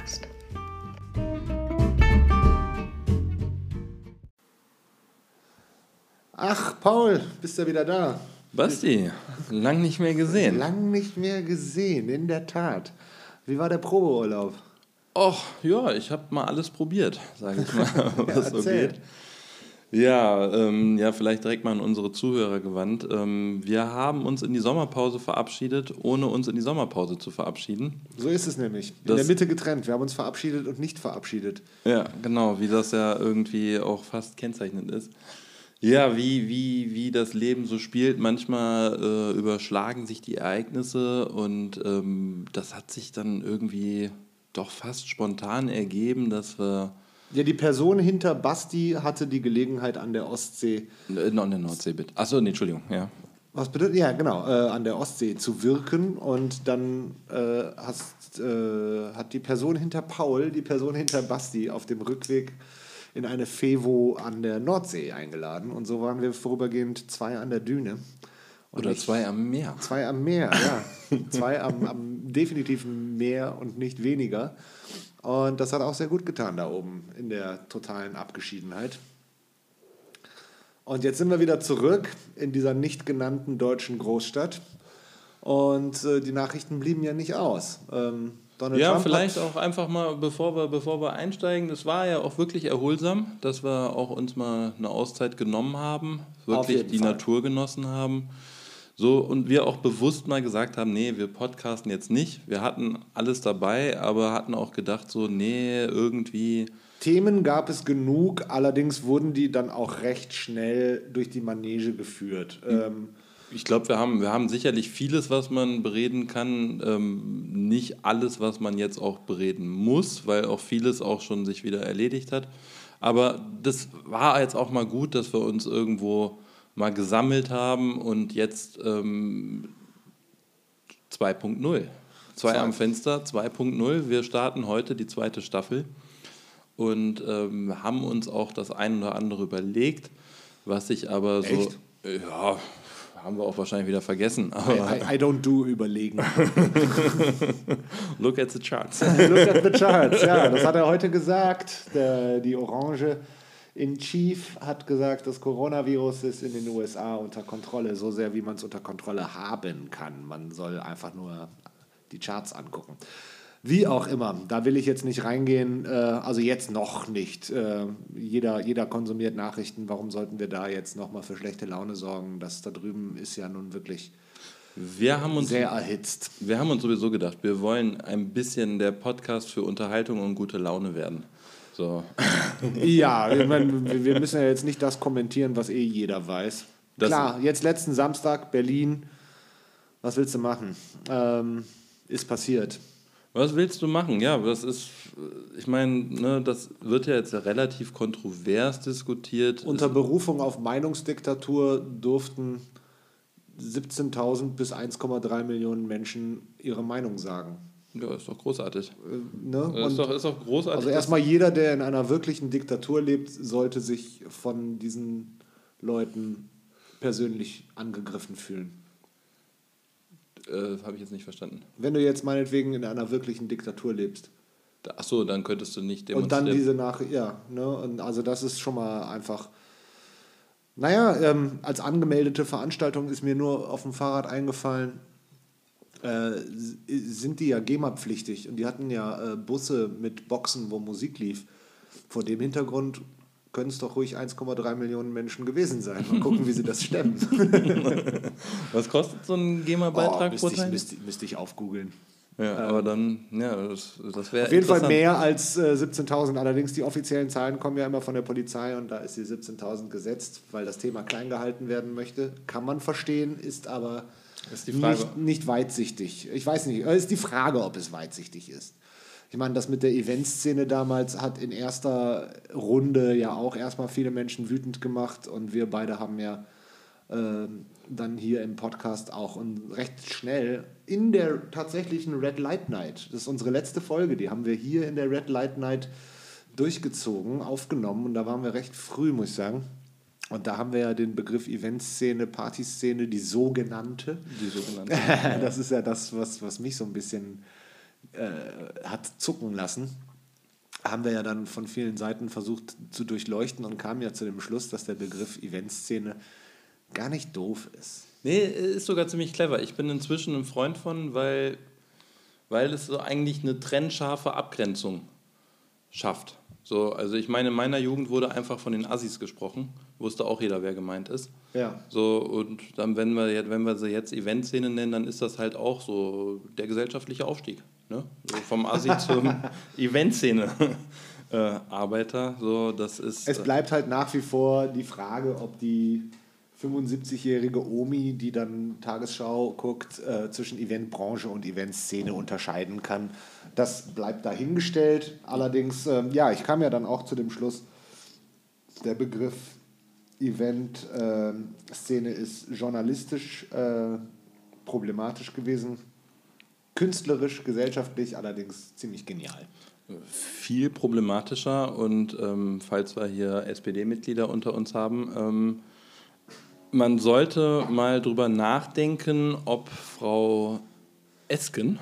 Podcast. Ach, Paul, bist du wieder da? Basti, lang nicht mehr gesehen. Lang nicht mehr gesehen, in der Tat. Wie war der Probeurlaub? Och, ja, ich habe mal alles probiert, sage ich mal, was so erzähl. geht. Ja, vielleicht direkt mal an unsere Zuhörer gewandt. Wir haben uns in die Sommerpause verabschiedet, ohne uns in die Sommerpause zu verabschieden. So ist es nämlich. In der Mitte getrennt. Wir haben uns verabschiedet und nicht verabschiedet. Ja, genau, wie das ja irgendwie auch fast kennzeichnend ist. Ja, wie das Leben so spielt. Manchmal überschlagen sich die Ereignisse und das hat sich dann irgendwie doch fast spontan ergeben, dass wir... Ja, die Person hinter Basti hatte die Gelegenheit an der Ostsee... an der Nordsee, bitte. Achso, nee, Entschuldigung, ja. Was bedeutet? Ja, genau, an der Ostsee zu wirken und dann hat die Person hinter Paul, die Person hinter Basti auf dem Rückweg in eine Fevo an der Nordsee eingeladen und so waren wir vorübergehend 2 an der Düne. Und Oder 2 am Meer. 2 am Meer, ja. 2 am definitiven Meer und nicht weniger. Und das hat auch sehr gut getan da oben in der totalen Abgeschiedenheit. Und jetzt sind wir wieder zurück in dieser nicht genannten deutschen Großstadt. Und die Nachrichten blieben ja nicht aus. Donald Ja, Trump vielleicht auch einfach mal, bevor wir einsteigen, es war ja auch wirklich erholsam, dass wir auch uns mal eine Auszeit genommen haben, Auf wirklich jeden die Fall. Natur genossen haben. So, und wir auch bewusst mal gesagt haben, nee, wir podcasten jetzt nicht. Wir hatten alles dabei, aber hatten auch gedacht, so, nee, irgendwie... Themen gab es genug, allerdings wurden die dann auch recht schnell durch die Manege geführt. Ich glaube, wir haben sicherlich vieles, was man bereden kann, nicht alles, was man jetzt auch bereden muss, weil auch vieles auch schon sich wieder erledigt hat. Aber das war jetzt auch mal gut, dass wir uns irgendwo mal gesammelt haben und jetzt 2.0. 2 am Fenster, 2.0. Wir starten heute die 2. Staffel und haben uns auch das ein oder andere überlegt, was sich aber so... Echt? Ja, haben wir auch wahrscheinlich wieder vergessen. Aber I don't do überlegen. look at the charts. Look at the charts, ja, das hat er heute gesagt. Die Orange in Chief hat gesagt, das Coronavirus ist in den USA unter Kontrolle, so sehr wie man es unter Kontrolle haben kann. Man soll einfach nur die Charts angucken. Wie auch immer, da will ich jetzt nicht reingehen, also jetzt noch nicht. Jeder konsumiert Nachrichten, warum sollten wir da jetzt nochmal für schlechte Laune sorgen? Das da drüben ist ja nun wirklich sehr erhitzt. Wir haben uns sowieso gedacht, wir wollen ein bisschen der Podcast für Unterhaltung und gute Laune werden. So. Ja, ich meine, wir müssen ja jetzt nicht das kommentieren, was jeder weiß. Klar, jetzt letzten Samstag, Berlin, was willst du machen? Ist passiert. Was willst du machen? Ja, das ist, ich meine, ne, das wird ja jetzt relativ kontrovers diskutiert. Unter Berufung auf Meinungsdiktatur durften 17.000 bis 1,3 Millionen Menschen ihre Meinung sagen. Ja, ist doch großartig. Ne? Ist doch großartig. Also erstmal jeder, der in einer wirklichen Diktatur lebt, sollte sich von diesen Leuten persönlich angegriffen fühlen. Habe ich jetzt nicht verstanden. Wenn du jetzt meinetwegen in einer wirklichen Diktatur lebst. Achso, dann könntest du nicht demonstrieren. Und dann diese Nachricht, ja. Ne? Und also das ist schon mal einfach... Naja, als angemeldete Veranstaltung ist mir nur auf dem Fahrrad eingefallen, sind die ja GEMA-pflichtig und die hatten ja Busse mit Boxen, wo Musik lief. Vor dem Hintergrund können es doch ruhig 1,3 Millionen Menschen gewesen sein. Mal gucken, wie sie das stemmen. Was kostet so ein GEMA-Beitrag pro Teil? Müsste ich aufgoogeln. Ja, aber dann, ja, das wäre auf jeden Fall mehr als 17.000. Allerdings die offiziellen Zahlen kommen ja immer von der Polizei und da ist die 17.000 gesetzt, weil das Thema klein gehalten werden möchte. Kann man verstehen, ist aber ist die Frage. Nicht weitsichtig. Ich weiß nicht, ist die Frage, ob es weitsichtig ist. Ich meine, das mit der Eventszene damals hat in erster Runde ja auch erstmal viele Menschen wütend gemacht und wir beide haben ja dann hier im Podcast auch recht schnell in der tatsächlichen Red Light Night, das ist unsere letzte Folge, die haben wir hier in der Red Light Night durchgezogen, aufgenommen und da waren wir recht früh, muss ich sagen. Und da haben wir ja den Begriff Eventszene, Partyszene, die sogenannte. Die sogenannte. Das ist ja das, was mich so ein bisschen hat zucken lassen, haben wir ja dann von vielen Seiten versucht zu durchleuchten und kamen ja zu dem Schluss, dass der Begriff Eventszene gar nicht doof ist. Nee, ist sogar ziemlich clever. Ich bin inzwischen ein Freund von, weil es so eigentlich eine trennscharfe Abgrenzung schafft. So, also ich meine, in meiner Jugend wurde einfach von den Assis gesprochen, wusste auch jeder, wer gemeint ist. Ja. So, und dann, wenn wir sie jetzt Eventszene nennen, dann ist das halt auch so der gesellschaftliche Aufstieg. Ne? So vom Assi zum Eventszene. Arbeiter, so, das ist. Es bleibt halt nach wie vor die Frage, ob die 75-jährige Omi, die dann Tagesschau guckt, zwischen Eventbranche und Eventszene unterscheiden kann. Das bleibt dahingestellt. Allerdings, ich kam ja dann auch zu dem Schluss, der Begriff Eventszene ist journalistisch problematisch gewesen, künstlerisch, gesellschaftlich allerdings ziemlich genial. Viel problematischer und falls wir hier SPD-Mitglieder unter uns haben, man sollte mal drüber nachdenken, ob Frau Esken,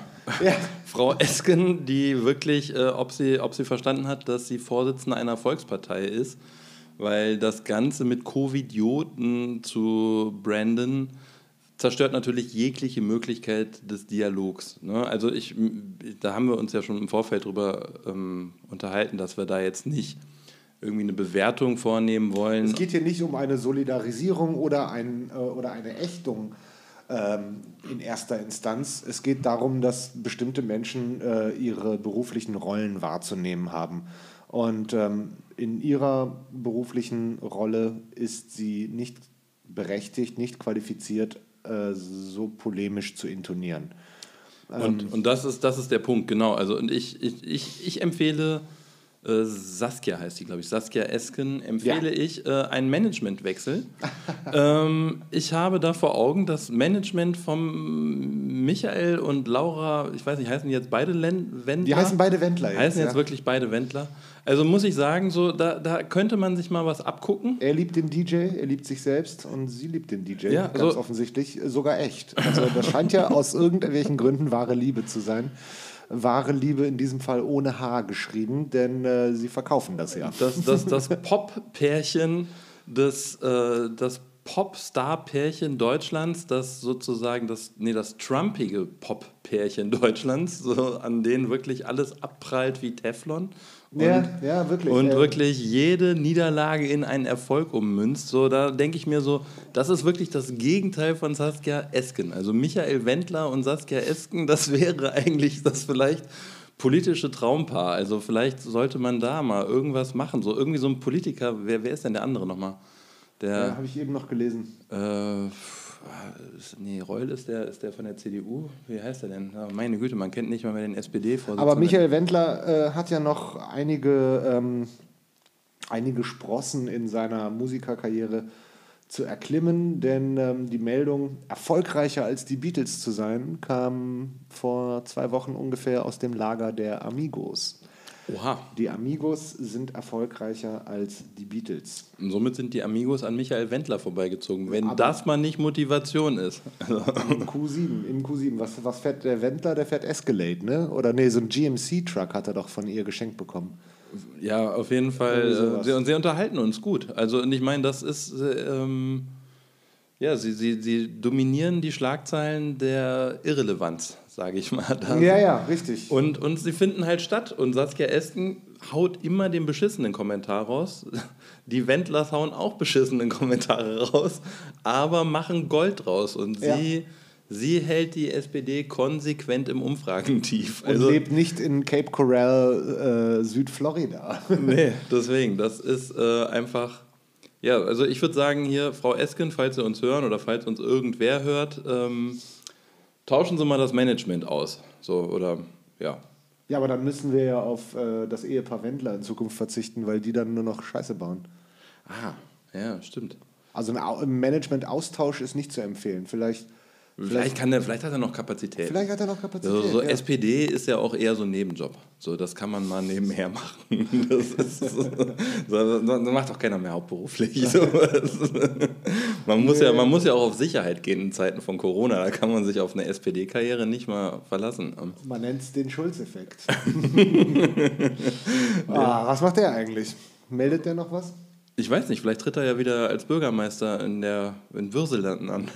die wirklich, ob sie verstanden hat, dass sie Vorsitzende einer Volkspartei ist, weil das Ganze mit Covidioten zu branden zerstört natürlich jegliche Möglichkeit des Dialogs. Ne? Also da haben wir uns ja schon im Vorfeld drüber unterhalten, dass wir da jetzt nicht irgendwie eine Bewertung vornehmen wollen. Es geht hier nicht um eine Solidarisierung oder eine Ächtung in erster Instanz. Es geht darum, dass bestimmte Menschen ihre beruflichen Rollen wahrzunehmen haben. Und in ihrer beruflichen Rolle ist sie nicht berechtigt, nicht qualifiziert, so polemisch zu intonieren. Und das ist der Punkt, genau. Also, und ich empfehle, Saskia heißt die, glaube ich, Saskia Esken, empfehle ich einen Managementwechsel. Ich habe da vor Augen das Management von Michael und Laura, ich weiß nicht, heißen die jetzt beide Wendler? Die heißen beide Wendler jetzt. Heißen jetzt wirklich beide Wendler. Also muss ich sagen, so, da könnte man sich mal was abgucken. Er liebt den DJ, er liebt sich selbst und sie liebt den DJ, ganz offensichtlich, sogar echt. Also das scheint ja aus irgendwelchen Gründen wahre Liebe zu sein. Wahre Liebe in diesem Fall ohne H geschrieben, denn sie verkaufen das ja. Das Pop-Pärchen, das Pop-Star-Pärchen Deutschlands, das sozusagen das trumpige Pop-Pärchen Deutschlands, so, an denen wirklich alles abprallt wie Teflon. Ja, wirklich. Und wirklich jede Niederlage in einen Erfolg ummünzt. So, da denke ich mir so, das ist wirklich das Gegenteil von Saskia Esken. Also Michael Wendler und Saskia Esken, das wäre eigentlich das vielleicht politische Traumpaar. Also vielleicht sollte man da mal irgendwas machen. So irgendwie so ein Politiker, wer ist denn der andere nochmal? Habe ich eben noch gelesen. Reul ist der von der CDU. Wie heißt er denn? Oh, meine Güte, man kennt nicht mal mehr den SPD-Vorsitzenden. Aber Michael Wendler hat ja noch einige Sprossen in seiner Musikerkarriere zu erklimmen, denn die Meldung, erfolgreicher als die Beatles zu sein, kam vor 2 Wochen ungefähr aus dem Lager der Amigos. Oha. Die Amigos sind erfolgreicher als die Beatles. Und somit sind die Amigos an Michael Wendler vorbeigezogen, wenn das mal nicht Motivation ist. Im Q7. Was fährt der Wendler? Der fährt Escalade, ne? Oder nee, so ein GMC-Truck hat er doch von ihr geschenkt bekommen. Ja, auf jeden Fall. Sie unterhalten uns gut. Also, und ich meine, das ist... sie dominieren die Schlagzeilen der Irrelevanz, sage ich mal. Ja, richtig. Und sie finden halt statt. Und Saskia Esken haut immer den beschissenen Kommentar raus. Die Wendlers hauen auch beschissenen Kommentare raus, aber machen Gold draus. Und sie hält die SPD konsequent im Umfragentief. Und lebt nicht in Cape Coral, Südflorida. Nee, deswegen, das ist einfach... Ja, also ich würde sagen hier, Frau Esken, falls Sie uns hören oder falls uns irgendwer hört, tauschen Sie mal das Management aus. So, oder, ja. Ja, aber dann müssen wir ja auf das Ehepaar Wendler in Zukunft verzichten, weil die dann nur noch Scheiße bauen. Ah, ja, stimmt. Also ein Management-Austausch ist nicht zu empfehlen. Vielleicht hat er noch Kapazität. Vielleicht hat er noch Kapazität. So SPD ist ja auch eher so ein Nebenjob. So, das kann man mal nebenher machen. Das macht doch keiner mehr hauptberuflich. So. Man muss ja auch auf Sicherheit gehen in Zeiten von Corona. Da kann man sich auf eine SPD-Karriere nicht mal verlassen. Man nennt es den Schulz-Effekt. Was macht der eigentlich? Meldet der noch was? Ich weiß nicht, vielleicht tritt er ja wieder als Bürgermeister in Würselanden an.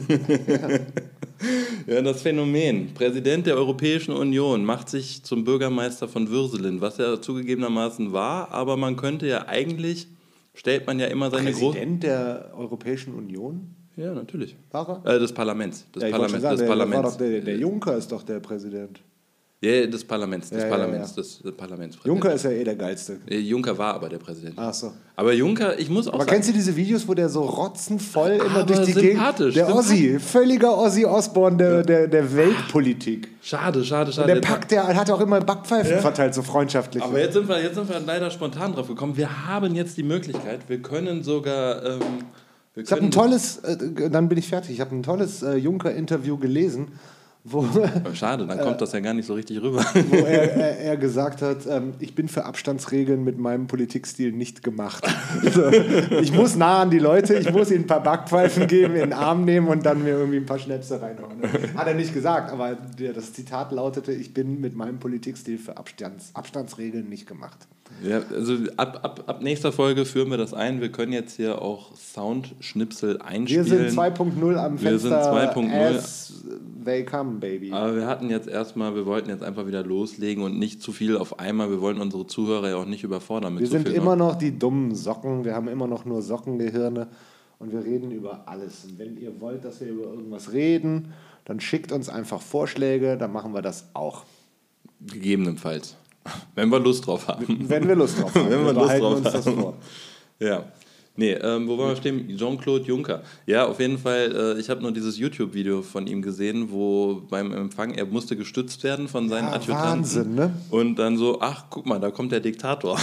Ja, das Phänomen. Präsident der Europäischen Union macht sich zum Bürgermeister von Würselen, was er zugegebenermaßen war, aber man könnte ja eigentlich, stellt man ja immer seine Präsident der Europäischen Union? Ja, natürlich. War er? Des Parlaments. Der Juncker ist doch der Präsident. Ja, des Parlaments. Des Parlamentspräsidenten. Juncker ist ja der Geilste. Juncker war aber der Präsident. Ach so. Aber Juncker, ich muss auch aber sagen... kennst du diese Videos, wo der so rotzenvoll immer durch die sympathisch. Gegend... Der Ossi, völliger Ossi Osborn der Weltpolitik. Schade. Und der hat auch immer Backpfeifen verteilt, so freundschaftlich. Aber jetzt sind wir leider spontan drauf gekommen. Wir haben jetzt die Möglichkeit, wir können sogar... ich habe ein tolles... dann bin ich fertig. Ich habe ein tolles Juncker-Interview gelesen, schade, dann kommt das ja gar nicht so richtig rüber. Wo er gesagt hat, ich bin für Abstandsregeln mit meinem Politikstil nicht gemacht. Also, ich muss nah an die Leute, ich muss ihnen ein paar Backpfeifen geben, in den Arm nehmen und dann mir irgendwie ein paar Schnäpse reinhauen. Hat er nicht gesagt, aber das Zitat lautete, ich bin mit meinem Politikstil für Abstandsregeln nicht gemacht. Ja, also ab nächster Folge führen wir das ein. Wir können jetzt hier auch Soundschnipsel einspielen. Wir sind 2.0 am Fenster. Wir sind 2.0. As they come, baby. Aber wir wollten jetzt einfach wieder loslegen und nicht zu viel auf einmal. Wir wollen unsere Zuhörer ja auch nicht überfordern mit wir so viel. Wir sind immer noch die dummen Socken. Wir haben immer noch nur Sockengehirne und wir reden über alles. Und wenn ihr wollt, dass wir über irgendwas reden, dann schickt uns einfach Vorschläge, dann machen wir das auch. Gegebenenfalls. Wenn wir Lust drauf haben. Wenn wir Lust drauf haben. Wenn wir Lust drauf uns das vor. Ja. Nee, wo wollen wir stehen? Jean-Claude Juncker. Ja, auf jeden Fall, ich habe nur dieses YouTube-Video von ihm gesehen, wo beim Empfang, er musste gestützt werden von seinen Adjutanten. Wahnsinn, ne? Und dann so, ach, guck mal, da kommt der Diktator.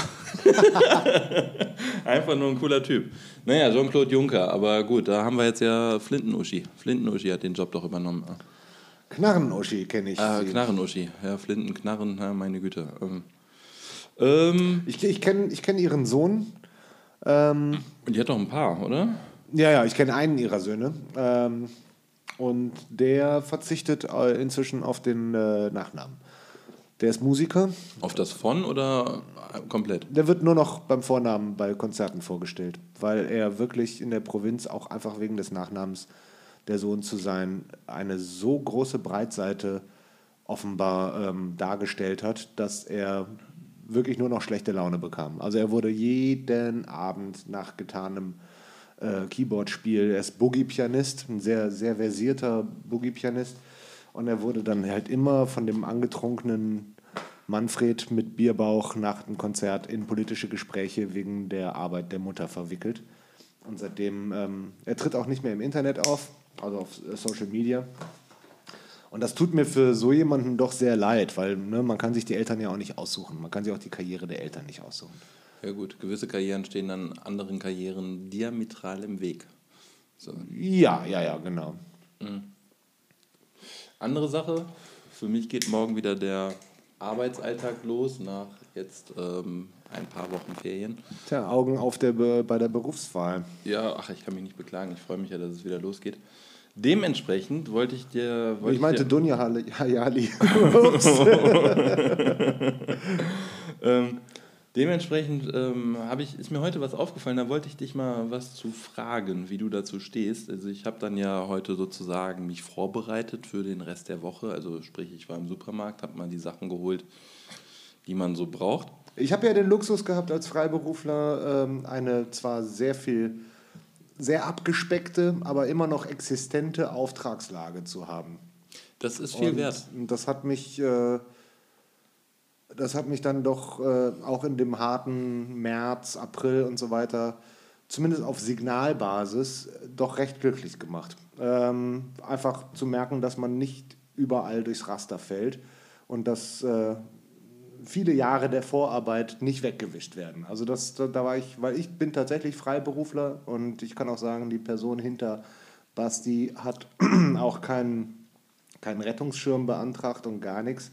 Einfach nur ein cooler Typ. Naja, Jean-Claude Juncker, aber gut, da haben wir jetzt ja Flinten-Uschi. Flinten-Uschi hat den Job doch übernommen. Knarren-Uschi kenne ich. Knarren-Uschi. Ja, Flinten, Knarren, ja, meine Güte. Ich kenn ihren Sohn. Und die hat doch ein paar, oder? Ja, ich kenne einen ihrer Söhne. Und der verzichtet inzwischen auf den Nachnamen. Der ist Musiker. Auf das von oder komplett? Der wird nur noch beim Vornamen bei Konzerten vorgestellt, weil er wirklich in der Provinz auch einfach wegen des Nachnamens der Sohn zu sein, eine so große Breitseite offenbar dargestellt hat, dass er wirklich nur noch schlechte Laune bekam. Also er wurde jeden Abend nach getanem Keyboard-Spiel, er ist Boogie-Pianist, ein sehr, sehr versierter Boogie-Pianist, und er wurde dann halt immer von dem angetrunkenen Manfred mit Bierbauch nach dem Konzert in politische Gespräche wegen der Arbeit der Mutter verwickelt. Und seitdem, er tritt auch nicht mehr im Internet auf, also auf Social Media. Und das tut mir für so jemanden doch sehr leid, weil man kann sich die Eltern ja auch nicht aussuchen. Man kann sich auch die Karriere der Eltern nicht aussuchen. Ja gut, gewisse Karrieren stehen dann anderen Karrieren diametral im Weg. So. Ja, genau. Mhm. Andere Sache, für mich geht morgen wieder der Arbeitsalltag los, nach jetzt ein paar Wochen Ferien. Tja, Augen auf bei der Berufswahl. Ja, ich kann mich nicht beklagen. Ich freue mich ja, dass es wieder losgeht. Dementsprechend wollte ich dir... Ich meinte Dunja Hayali. Dementsprechend ist mir heute was aufgefallen, da wollte ich dich mal was zu fragen, wie du dazu stehst. Also ich habe dann ja heute sozusagen mich vorbereitet für den Rest der Woche. Also sprich, ich war im Supermarkt, habe mal die Sachen geholt, die man so braucht. Ich habe ja den Luxus gehabt, als Freiberufler eine zwar sehr abgespeckte, aber immer noch existente Auftragslage zu haben. Das ist viel wert. Das hat mich dann doch auch in dem harten März, April und so weiter, zumindest auf Signalbasis, doch recht glücklich gemacht. Einfach zu merken, dass man nicht überall durchs Raster fällt und dass viele Jahre der Vorarbeit nicht weggewischt werden. Also da war ich, weil ich bin tatsächlich Freiberufler und ich kann auch sagen, die Person hinter Basti hat auch keinen Rettungsschirm beantragt und gar nichts.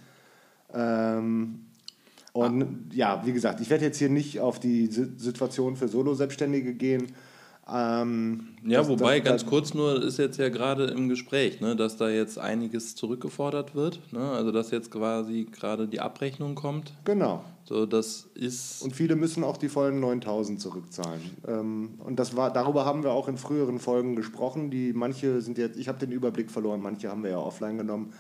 Und ja, wie gesagt, ich werde jetzt hier nicht auf die Situation für Solo-Selbstständige gehen, Wobei, ganz kurz nur, ist jetzt ja gerade im Gespräch, ne, dass da jetzt einiges zurückgefordert wird, ne, also dass jetzt quasi gerade die Abrechnung kommt. Genau. So, das ist... Und viele müssen auch die vollen 9.000 zurückzahlen. Und darüber haben wir auch in früheren Folgen gesprochen. Manche sind jetzt, ich habe den Überblick verloren, manche haben wir ja offline genommen.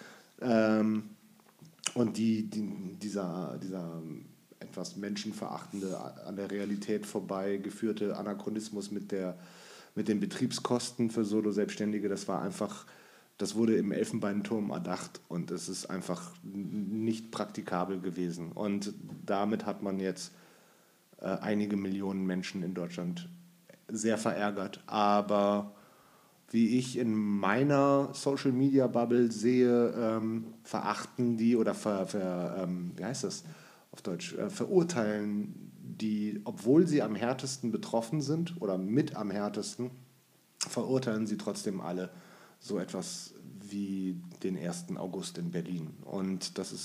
Und dieser etwas menschenverachtende, an der Realität vorbeigeführte Anachronismus mit den Betriebskosten für Solo-Selbstständige, das wurde im Elfenbeinturm erdacht und es ist einfach nicht praktikabel gewesen. Und damit hat man jetzt einige Millionen Menschen in Deutschland sehr verärgert. Aber wie ich in meiner Social-Media-Bubble sehe, verachten die oder wie heißt das auf Deutsch, verurteilen die, obwohl sie am härtesten betroffen sind oder mit am härtesten, verurteilen sie trotzdem alle so etwas wie den 1. August in Berlin. Und das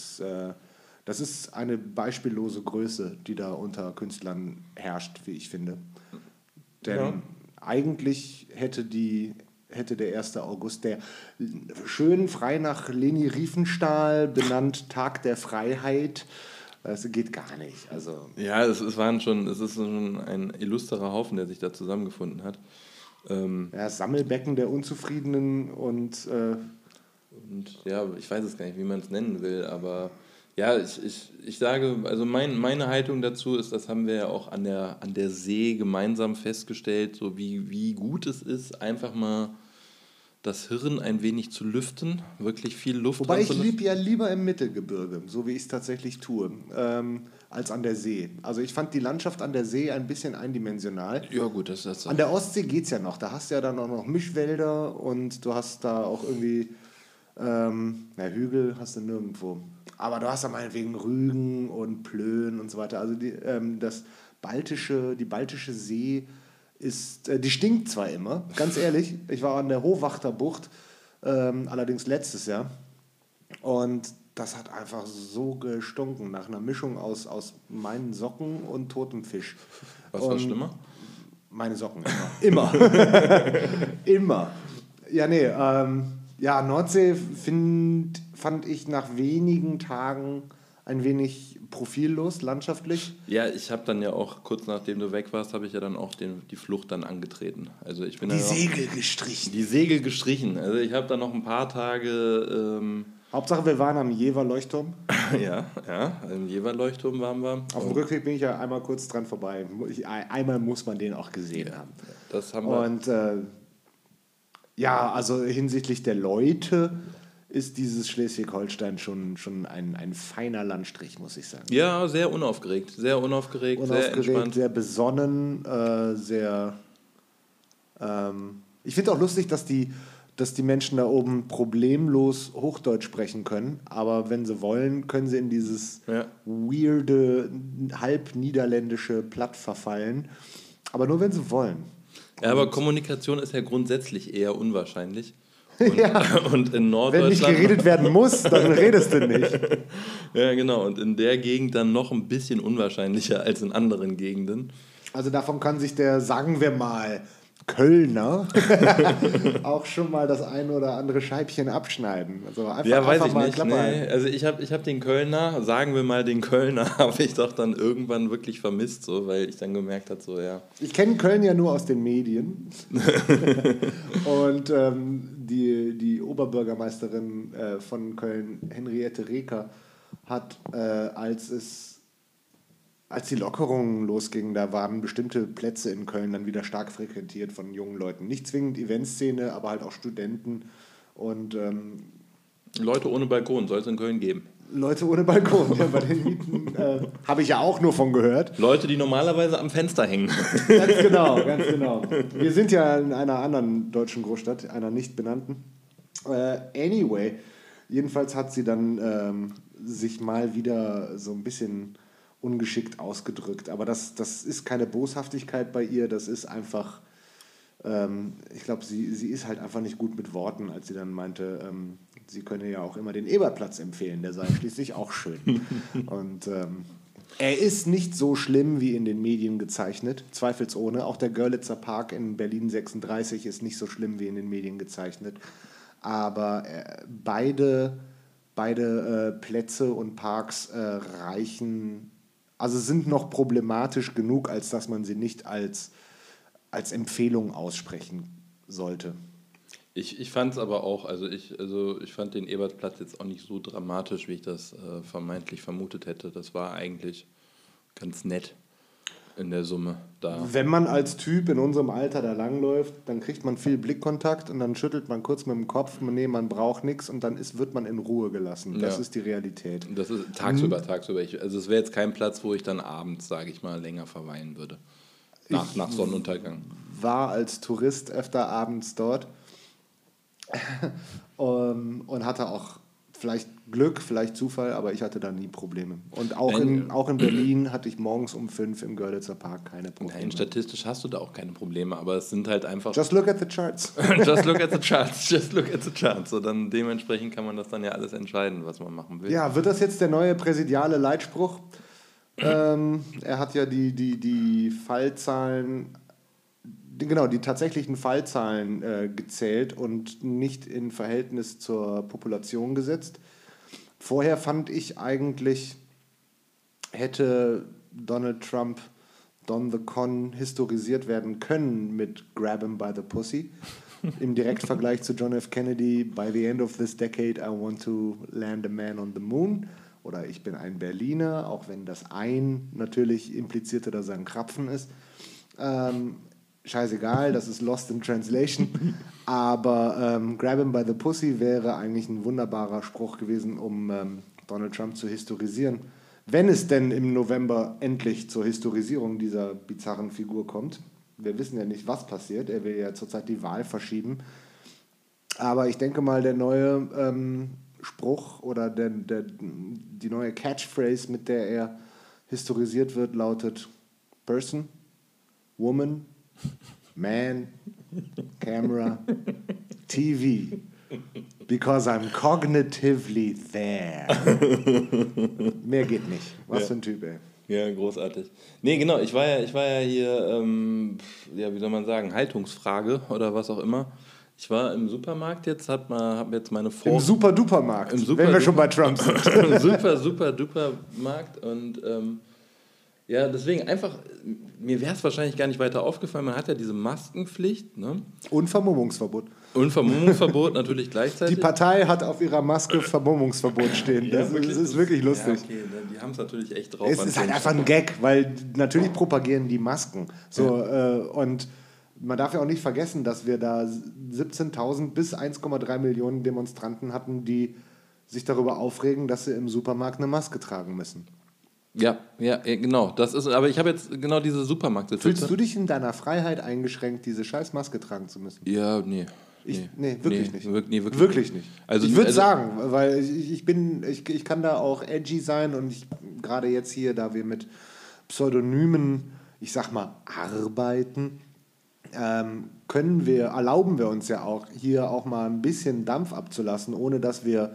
ist eine beispiellose Größe, die da unter Künstlern herrscht, wie ich finde. Denn eigentlich hätte der 1. August, der schön frei nach Leni Riefenstahl benannt Tag der Freiheit, das geht gar nicht. Also ja, es ist schon ein illustrer Haufen, der sich da zusammengefunden hat. Sammelbecken der Unzufriedenen und ja, ich weiß es gar nicht, wie man es nennen will, aber ja, ich sage, also meine Haltung dazu ist, das haben wir ja auch an der See gemeinsam festgestellt, so wie gut es ist, einfach mal das Hirn ein wenig zu lüften, wirklich viel Luft Wobei ich lebe ja lieber im Mittelgebirge, so wie ich es tatsächlich tue, als an der See. Also ich fand die Landschaft an der See ein bisschen eindimensional. Ja gut, das ist An der Ostsee geht es ja noch, da hast du ja dann auch noch Mischwälder und du hast da auch irgendwie, Hügel hast du nirgendwo. Aber du hast da meinetwegen Rügen und Plön und so weiter. Also die baltische See die stinkt zwar immer, ganz ehrlich. Ich war an der Hohwachter Bucht, allerdings letztes Jahr. Und das hat einfach so gestunken, nach einer Mischung aus meinen Socken und totem Fisch. Was war schlimmer? Meine Socken, immer. Immer. Ja, nee, Nordsee fand ich nach wenigen Tagen ein wenig profillos, landschaftlich. Ja, ich habe dann ja auch, kurz nachdem du weg warst, habe ich ja dann auch die Flucht dann angetreten. Also ich bin Segel gestrichen. Die Segel gestrichen. Also ich habe dann noch ein paar Tage... Hauptsache, wir waren am Jever-Leuchtturm. Ja, im Jever-Leuchtturm waren wir. Auf dem Rückweg bin ich ja einmal kurz dran vorbei. Einmal muss man den auch gesehen haben. Das haben wir. Und also hinsichtlich der Leute ist dieses Schleswig-Holstein schon ein feiner Landstrich, muss ich sagen. Ja, sehr unaufgeregt, sehr entspannt. Sehr besonnen, ich finde auch lustig, dass die Menschen da oben problemlos Hochdeutsch sprechen können, aber wenn sie wollen, können sie in dieses weirde, halb niederländische Platt verfallen, aber nur wenn sie wollen. Ja, aber Kommunikation ist ja grundsätzlich eher unwahrscheinlich. Und in Norddeutschland... Wenn nicht geredet werden muss, dann redest du nicht. Ja, genau. Und in der Gegend dann noch ein bisschen unwahrscheinlicher als in anderen Gegenden. Also davon kann sich der, sagen wir mal, Kölner auch schon mal das ein oder andere Scheibchen abschneiden. Also weiß ich nicht. Nee. Also ich hab den Kölner, sagen wir mal den Kölner, habe ich doch dann irgendwann wirklich vermisst, so, weil ich dann gemerkt habe, so ja. Ich kenne Köln ja nur aus den Medien. Und die Oberbürgermeisterin von Köln, Henriette Reker, hat, als die Lockerungen losgingen, da waren bestimmte Plätze in Köln dann wieder stark frequentiert von jungen Leuten. Nicht zwingend Eventszene, aber halt auch Studenten und Leute ohne Balkon soll es in Köln geben. Leute ohne Balkon, ja, bei den Mieten habe ich ja auch nur von gehört. Leute, die normalerweise am Fenster hängen. Ganz genau. Wir sind ja in einer anderen deutschen Großstadt, einer nicht benannten. Anyway, jedenfalls hat sie dann sich mal wieder so ein bisschen ungeschickt ausgedrückt. Aber das ist keine Boshaftigkeit bei ihr, das ist einfach, ich glaube, sie ist halt einfach nicht gut mit Worten, als sie dann meinte, sie könne ja auch immer den Ebertplatz empfehlen, der sei schließlich auch schön. Und Er ist nicht so schlimm wie in den Medien gezeichnet, zweifelsohne. Auch der Görlitzer Park in Berlin 36 ist nicht so schlimm wie in den Medien gezeichnet. Aber beide Plätze und Parks reichen, also sind noch problematisch genug, als dass man sie nicht als Empfehlung aussprechen sollte. Ich fand es aber auch, ich fand den Ebertplatz jetzt auch nicht so dramatisch, wie ich das vermeintlich vermutet hätte. Das war eigentlich ganz nett in der Summe da. Wenn man als Typ in unserem Alter da langläuft, dann kriegt man viel Blickkontakt und dann schüttelt man kurz mit dem Kopf, nee, man braucht nichts und dann wird man in Ruhe gelassen. Das ist die Realität. Das ist tagsüber. Also es wäre jetzt kein Platz, wo ich dann abends, sage ich mal, länger verweilen würde. Nach Sonnenuntergang. War als Tourist öfter abends dort und hatte auch vielleicht Glück, vielleicht Zufall, aber ich hatte da nie Probleme. Und auch in Berlin hatte ich morgens um 5 im Görlitzer Park keine Probleme. Nein, statistisch hast du da auch keine Probleme, aber es sind halt einfach... Just look at the charts. Just look at the charts. Just look at the charts. So, dann dementsprechend kann man das dann ja alles entscheiden, was man machen will. Ja, wird das jetzt der neue präsidiale Leitspruch? Er hat ja die Fallzahlen... Genau, die tatsächlichen Fallzahlen gezählt und nicht in Verhältnis zur Population gesetzt. Vorher fand ich eigentlich, hätte Donald Trump Don the Con historisiert werden können mit Grab him by the Pussy. Im Direktvergleich zu John F. Kennedy, by the end of this decade I want to land a man on the moon. Oder ich bin ein Berliner, auch wenn das ein natürlich implizierte, dass er ein Krapfen ist. Scheißegal, das ist lost in translation. Aber Grab him by the Pussy wäre eigentlich ein wunderbarer Spruch gewesen, um Donald Trump zu historisieren. Wenn es denn im November endlich zur Historisierung dieser bizarren Figur kommt. Wir wissen ja nicht, was passiert. Er will ja zurzeit die Wahl verschieben. Aber ich denke mal, der neue Spruch oder die neue Catchphrase, mit der er historisiert wird, lautet Person, Woman, Man, Camera, TV, because I'm cognitively there. Mehr geht nicht. Was für ein Typ, ey. Ja, großartig. Nee, genau, ich war ja hier, wie soll man sagen, Haltungsfrage oder was auch immer. Ich war im Supermarkt jetzt, hab jetzt meine Im Super-Duper-Markt, wenn wir schon bei Trump sind. Super-Duper-Markt und ja, deswegen einfach, mir wäre es wahrscheinlich gar nicht weiter aufgefallen, man hat ja diese Maskenpflicht. Ne? Und Vermummungsverbot. Und Vermummungsverbot natürlich gleichzeitig. Die Partei hat auf ihrer Maske Vermummungsverbot stehen. Das ist wirklich lustig. Ja, okay, die haben es natürlich echt drauf. Es ist halt einfach ein Gag, weil natürlich propagieren die Masken. So, und man darf ja auch nicht vergessen, dass wir da 17.000 bis 1,3 Millionen Demonstranten hatten, die sich darüber aufregen, dass sie im Supermarkt eine Maske tragen müssen. Ja, genau. Das ist, aber ich habe jetzt genau diese Supermarktsituation. Fühlst du dich in deiner Freiheit eingeschränkt, diese scheiß Maske tragen zu müssen? Ja, nee. Wirklich nicht. Wirklich nicht. Also ich würde sagen, weil ich kann da auch edgy sein und gerade jetzt hier, da wir mit Pseudonymen, ich sag mal, arbeiten, erlauben wir uns ja auch, hier auch mal ein bisschen Dampf abzulassen, ohne dass wir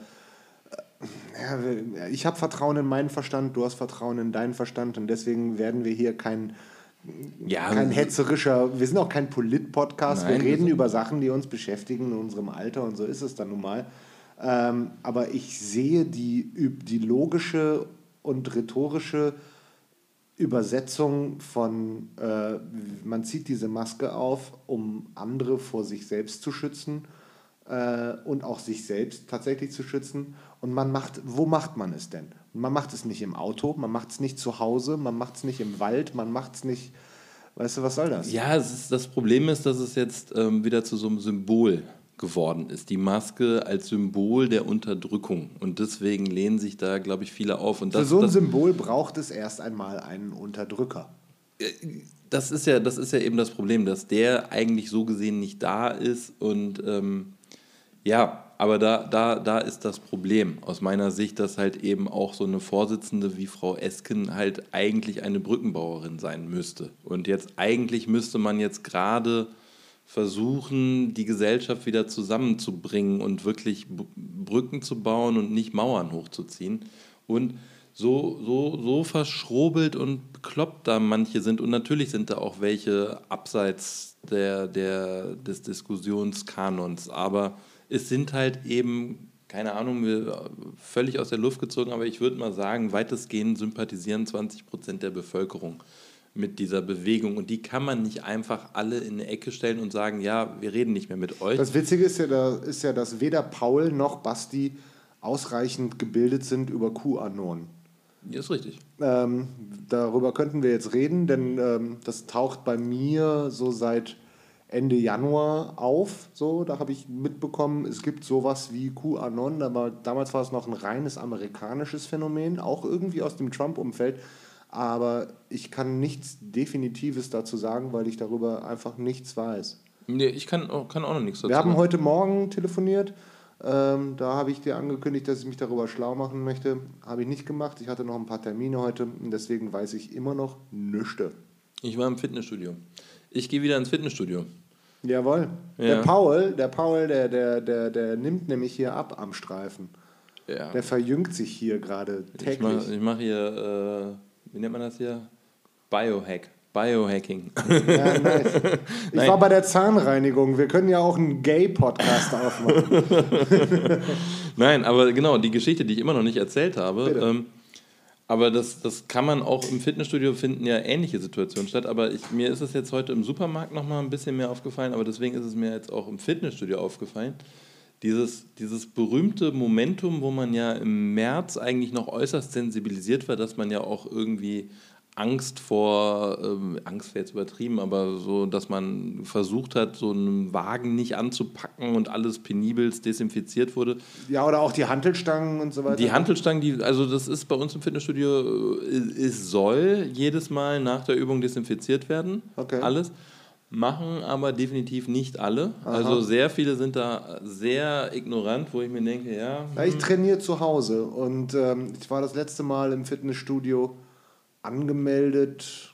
ich habe Vertrauen in meinen Verstand, du hast Vertrauen in deinen Verstand und deswegen werden wir hier kein hetzerischer, wir sind auch kein Polit-Podcast, wir reden über Sachen, die uns beschäftigen in unserem Alter und so ist es dann nun mal. Aber ich sehe die logische und rhetorische Übersetzung von man zieht diese Maske auf, um andere vor sich selbst zu schützen und auch sich selbst tatsächlich zu schützen. Und wo macht man es denn? Man macht es nicht im Auto, man macht es nicht zu Hause, man macht es nicht im Wald, man macht es nicht, weißt du, was soll das? Ja, das Problem ist, dass es jetzt wieder zu so einem Symbol geworden ist. Die Maske als Symbol der Unterdrückung. Und deswegen lehnen sich da, glaube ich, viele auf. Und für so ein Symbol braucht es erst einmal einen Unterdrücker. Das ist ja eben das Problem, dass der eigentlich so gesehen nicht da ist. Und aber da ist das Problem aus meiner Sicht, dass halt eben auch so eine Vorsitzende wie Frau Esken halt eigentlich eine Brückenbauerin sein müsste. Und jetzt eigentlich müsste man jetzt gerade versuchen, die Gesellschaft wieder zusammenzubringen und wirklich Brücken zu bauen und nicht Mauern hochzuziehen. Und so verschrobelt und bekloppt da manche sind. Und natürlich sind da auch welche abseits des Diskussionskanons. Aber es sind halt eben, keine Ahnung, völlig aus der Luft gezogen, aber ich würde mal sagen, weitestgehend sympathisieren 20% der Bevölkerung mit dieser Bewegung. Und die kann man nicht einfach alle in eine Ecke stellen und sagen, ja, wir reden nicht mehr mit euch. Das Witzige ist ja, dass weder Paul noch Basti ausreichend gebildet sind über QAnon. Ja, ist richtig. Darüber könnten wir jetzt reden, denn das taucht bei mir so seit Ende Januar auf. So, da habe ich mitbekommen, es gibt sowas wie QAnon. Damals war es noch ein reines amerikanisches Phänomen, auch irgendwie aus dem Trump-Umfeld. Aber ich kann nichts Definitives dazu sagen, weil ich darüber einfach nichts weiß. Nee, ich kann auch noch nichts dazu Wir haben sagen. heute Morgen telefoniert. Da habe ich dir angekündigt, dass ich mich darüber schlau machen möchte. Habe ich nicht gemacht. Ich hatte noch ein paar Termine heute und deswegen weiß ich immer noch nichts. Ich war im Fitnessstudio. Ich gehe wieder ins Fitnessstudio. Jawohl. Ja. Der Paul, der nimmt nämlich hier ab am Streifen. Ja. Der verjüngt sich hier gerade täglich. Ich mache hier, wie nennt man das hier? Biohacking. Ja, nice. Ich war bei der Zahnreinigung. Wir können ja auch einen Gay-Podcast aufmachen. Nein, aber genau, die Geschichte, die ich immer noch nicht erzählt habe, aber das kann man auch im Fitnessstudio finden, ja ähnliche Situationen statt, aber mir ist es jetzt heute im Supermarkt nochmal ein bisschen mehr aufgefallen, aber deswegen ist es mir jetzt auch im Fitnessstudio aufgefallen, dieses berühmte Momentum, wo man ja im März eigentlich noch äußerst sensibilisiert war, dass man ja auch irgendwie Angst wäre jetzt übertrieben, aber so, dass man versucht hat, so einen Wagen nicht anzupacken und alles penibelst desinfiziert wurde. Ja, oder auch die Hantelstangen und so weiter. Die Hantelstangen, also das ist bei uns im Fitnessstudio, es soll jedes Mal nach der Übung desinfiziert werden, Okay. alles. Machen aber definitiv nicht alle. Aha. Also sehr viele sind da sehr ignorant, wo ich mir denke, ja. Ich trainiere zu Hause und ich war das letzte Mal im Fitnessstudio angemeldet.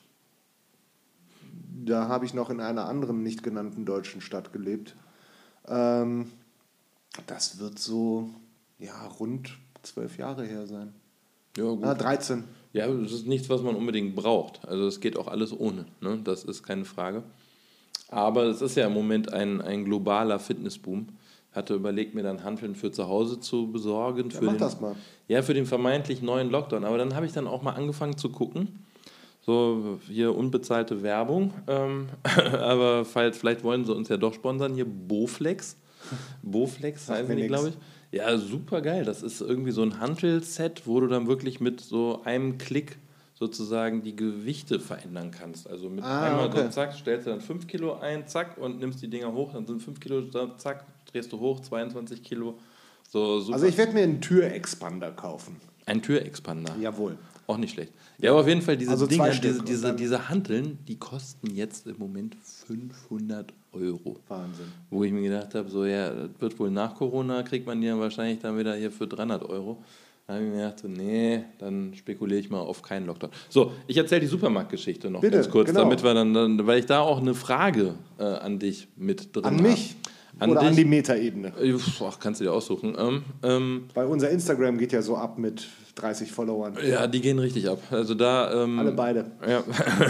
Da habe ich noch in einer anderen nicht genannten deutschen Stadt gelebt. Das wird so rund 12 Jahre her sein. Ja, gut. 13. Ja, das ist nichts, was man unbedingt braucht. Also es geht auch alles ohne, ne? Das ist keine Frage. Aber es ist ja im Moment ein globaler Fitnessboom. Hatte überlegt, mir dann Hanteln für zu Hause zu besorgen. Mach das mal. Ja, für den vermeintlich neuen Lockdown. Aber dann habe ich dann auch mal angefangen zu gucken. So, hier unbezahlte Werbung. Aber vielleicht wollen sie uns ja doch sponsern. Hier Bowflex. Bowflex heißen die, glaube ich. Ja, super geil. Das ist irgendwie so ein Hantelset, wo du dann wirklich mit so einem Klick sozusagen die Gewichte verändern kannst. Also mit einmal so, zack, stellst du dann 5 Kilo ein, zack, und nimmst die Dinger hoch, dann sind 5 Kilo, zack, drehst du hoch, 22 Kilo. So, super. Also ich werde mir einen Türexpander kaufen. Ein Türexpander? Jawohl. Auch nicht schlecht. Ja, aber auf jeden Fall diese Dinger, Stück diese Hanteln, die kosten jetzt im Moment 500 €. Wahnsinn. Wo ich mir gedacht habe, so ja, das wird wohl nach Corona, kriegt man die ja wahrscheinlich dann wieder hier für 300 €. Da habe ich mir gedacht, so, nee, dann spekuliere ich mal auf keinen Lockdown. So, ich erzähle die Supermarktgeschichte noch ganz kurz, genau. damit wir dann, weil ich da auch eine Frage an dich mit drin habe. An mich? Oder an die Metaebene? Ach, kannst du dir aussuchen. Weil unser Instagram geht ja so ab mit 30 Followern. Ja, die gehen richtig ab. Also da... Alle beide. Ja.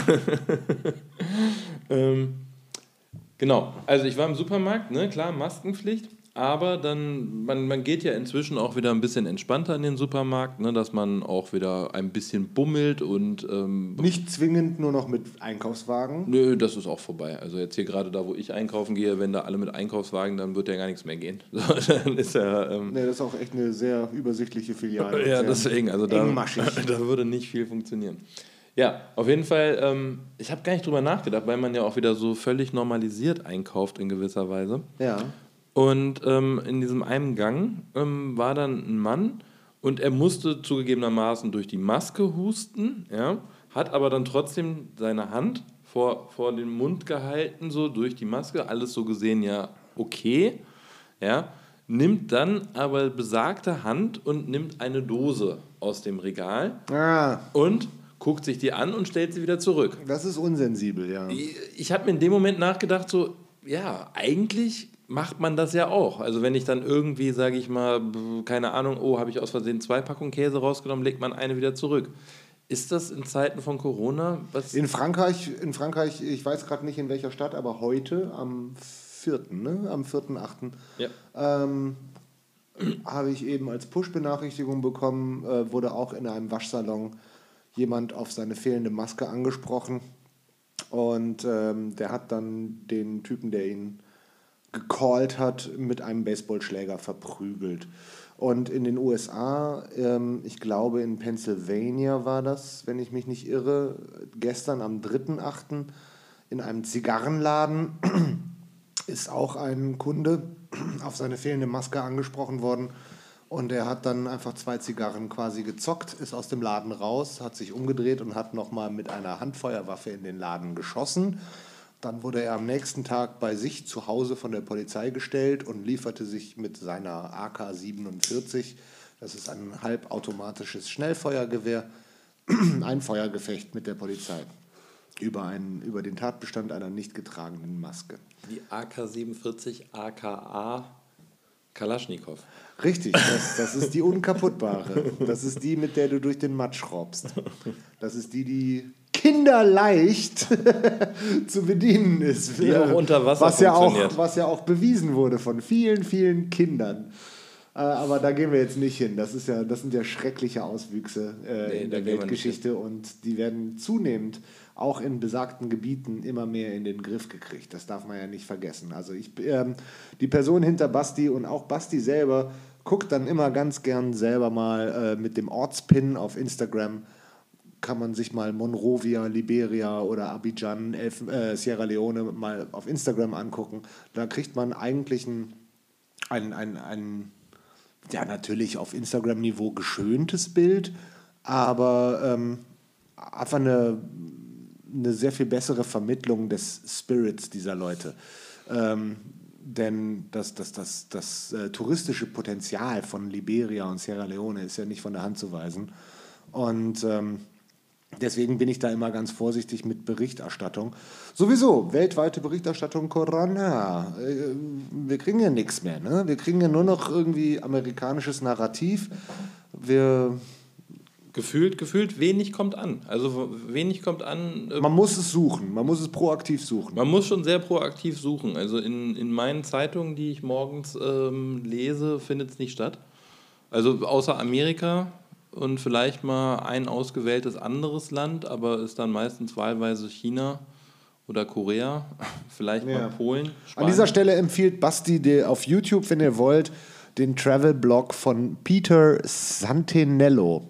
Genau, also ich war im Supermarkt, ne, klar, Maskenpflicht, aber dann, man geht ja inzwischen auch wieder ein bisschen entspannter in den Supermarkt, ne, dass man auch wieder ein bisschen bummelt und... Nicht zwingend nur noch mit Einkaufswagen? Nö, das ist auch vorbei. Also jetzt hier gerade da, wo ich einkaufen gehe, wenn da alle mit Einkaufswagen, dann wird ja gar nichts mehr gehen. So, dann ist ja... Nee, das ist auch echt eine sehr übersichtliche Filiale. Ja, deswegen, also da engmaschig. Da würde nicht viel funktionieren. Ja, auf jeden Fall, ich habe gar nicht drüber nachgedacht, weil man ja auch wieder so völlig normalisiert einkauft in gewisser Weise. Ja. Und in diesem einen Gang war dann ein Mann und er musste zugegebenermaßen durch die Maske husten, ja, hat aber dann trotzdem seine Hand vor den Mund gehalten, so durch die Maske, alles so gesehen ja okay, ja, nimmt dann aber besagte Hand und nimmt eine Dose aus dem Regal und guckt sich die an und stellt sie wieder zurück. Das ist unsensibel, ja. Ich habe mir in dem Moment nachgedacht, so, ja, eigentlich macht man das ja auch. Also wenn ich dann irgendwie, sage ich mal, keine Ahnung, habe ich aus Versehen 2 Packungen Käse rausgenommen, legt man eine wieder zurück. Ist das in Zeiten von Corona? In Frankreich, ich weiß gerade nicht in welcher Stadt, aber heute am 4., ne? Am 4.8. Ja. Habe ich eben als Push-Benachrichtigung bekommen, wurde auch in einem Waschsalon jemand auf seine fehlende Maske angesprochen. Und der hat dann den Typen, der ihn gecallt hat, mit einem Baseballschläger verprügelt. Und in den USA, ich glaube in Pennsylvania war das, wenn ich mich nicht irre, gestern am 3.8. in einem Zigarrenladen ist auch ein Kunde auf seine fehlende Maske angesprochen worden. Und er hat dann einfach 2 Zigarren quasi gezockt, ist aus dem Laden raus, hat sich umgedreht und hat nochmal mit einer Handfeuerwaffe in den Laden geschossen. Dann wurde er am nächsten Tag bei sich zu Hause von der Polizei gestellt und lieferte sich mit seiner AK-47, das ist ein halbautomatisches Schnellfeuergewehr, ein Feuergefecht mit der Polizei über den Tatbestand einer nicht getragenen Maske. Die AK-47 aka Kalaschnikow. Richtig, das ist die unkaputtbare. Das ist die, mit der du durch den Matsch schraubst. Das ist die kinderleicht zu bedienen ist. Die auch unter Wasser funktioniert. Was ja auch bewiesen wurde von vielen, vielen Kindern. Aber da gehen wir jetzt nicht hin. Das sind ja schreckliche Auswüchse in der Weltgeschichte und die werden zunehmend auch in besagten Gebieten immer mehr in den Griff gekriegt. Das darf man ja nicht vergessen. Also die Person hinter Basti und auch Basti selber guckt dann immer ganz gern selber mal mit dem Ortspin auf Instagram, kann man sich mal Monrovia, Liberia oder Abidjan, Sierra Leone mal auf Instagram angucken. Da kriegt man eigentlich ein ja, natürlich auf Instagram-Niveau geschöntes Bild, aber einfach eine sehr viel bessere Vermittlung des Spirits dieser Leute. Denn das touristische Potenzial von Liberia und Sierra Leone ist ja nicht von der Hand zu weisen. Und deswegen bin ich da immer ganz vorsichtig mit Berichterstattung. Sowieso, weltweite Berichterstattung Corona. Wir kriegen ja nichts mehr. Ne? Wir kriegen ja nur noch irgendwie amerikanisches Narrativ. Gefühlt wenig kommt an. Also wenig kommt an. Man muss es suchen, man muss es proaktiv suchen. Man muss schon sehr proaktiv suchen. Also in meinen Zeitungen, die ich morgens lese, findet es nicht statt. Also außer Amerika und vielleicht mal ein ausgewähltes anderes Land, aber ist dann meistens wahlweise China oder Korea, vielleicht mal Polen, Spanien. An dieser Stelle empfiehlt Basti auf YouTube, wenn ihr wollt, den Travel-Blog von Peter Santinello.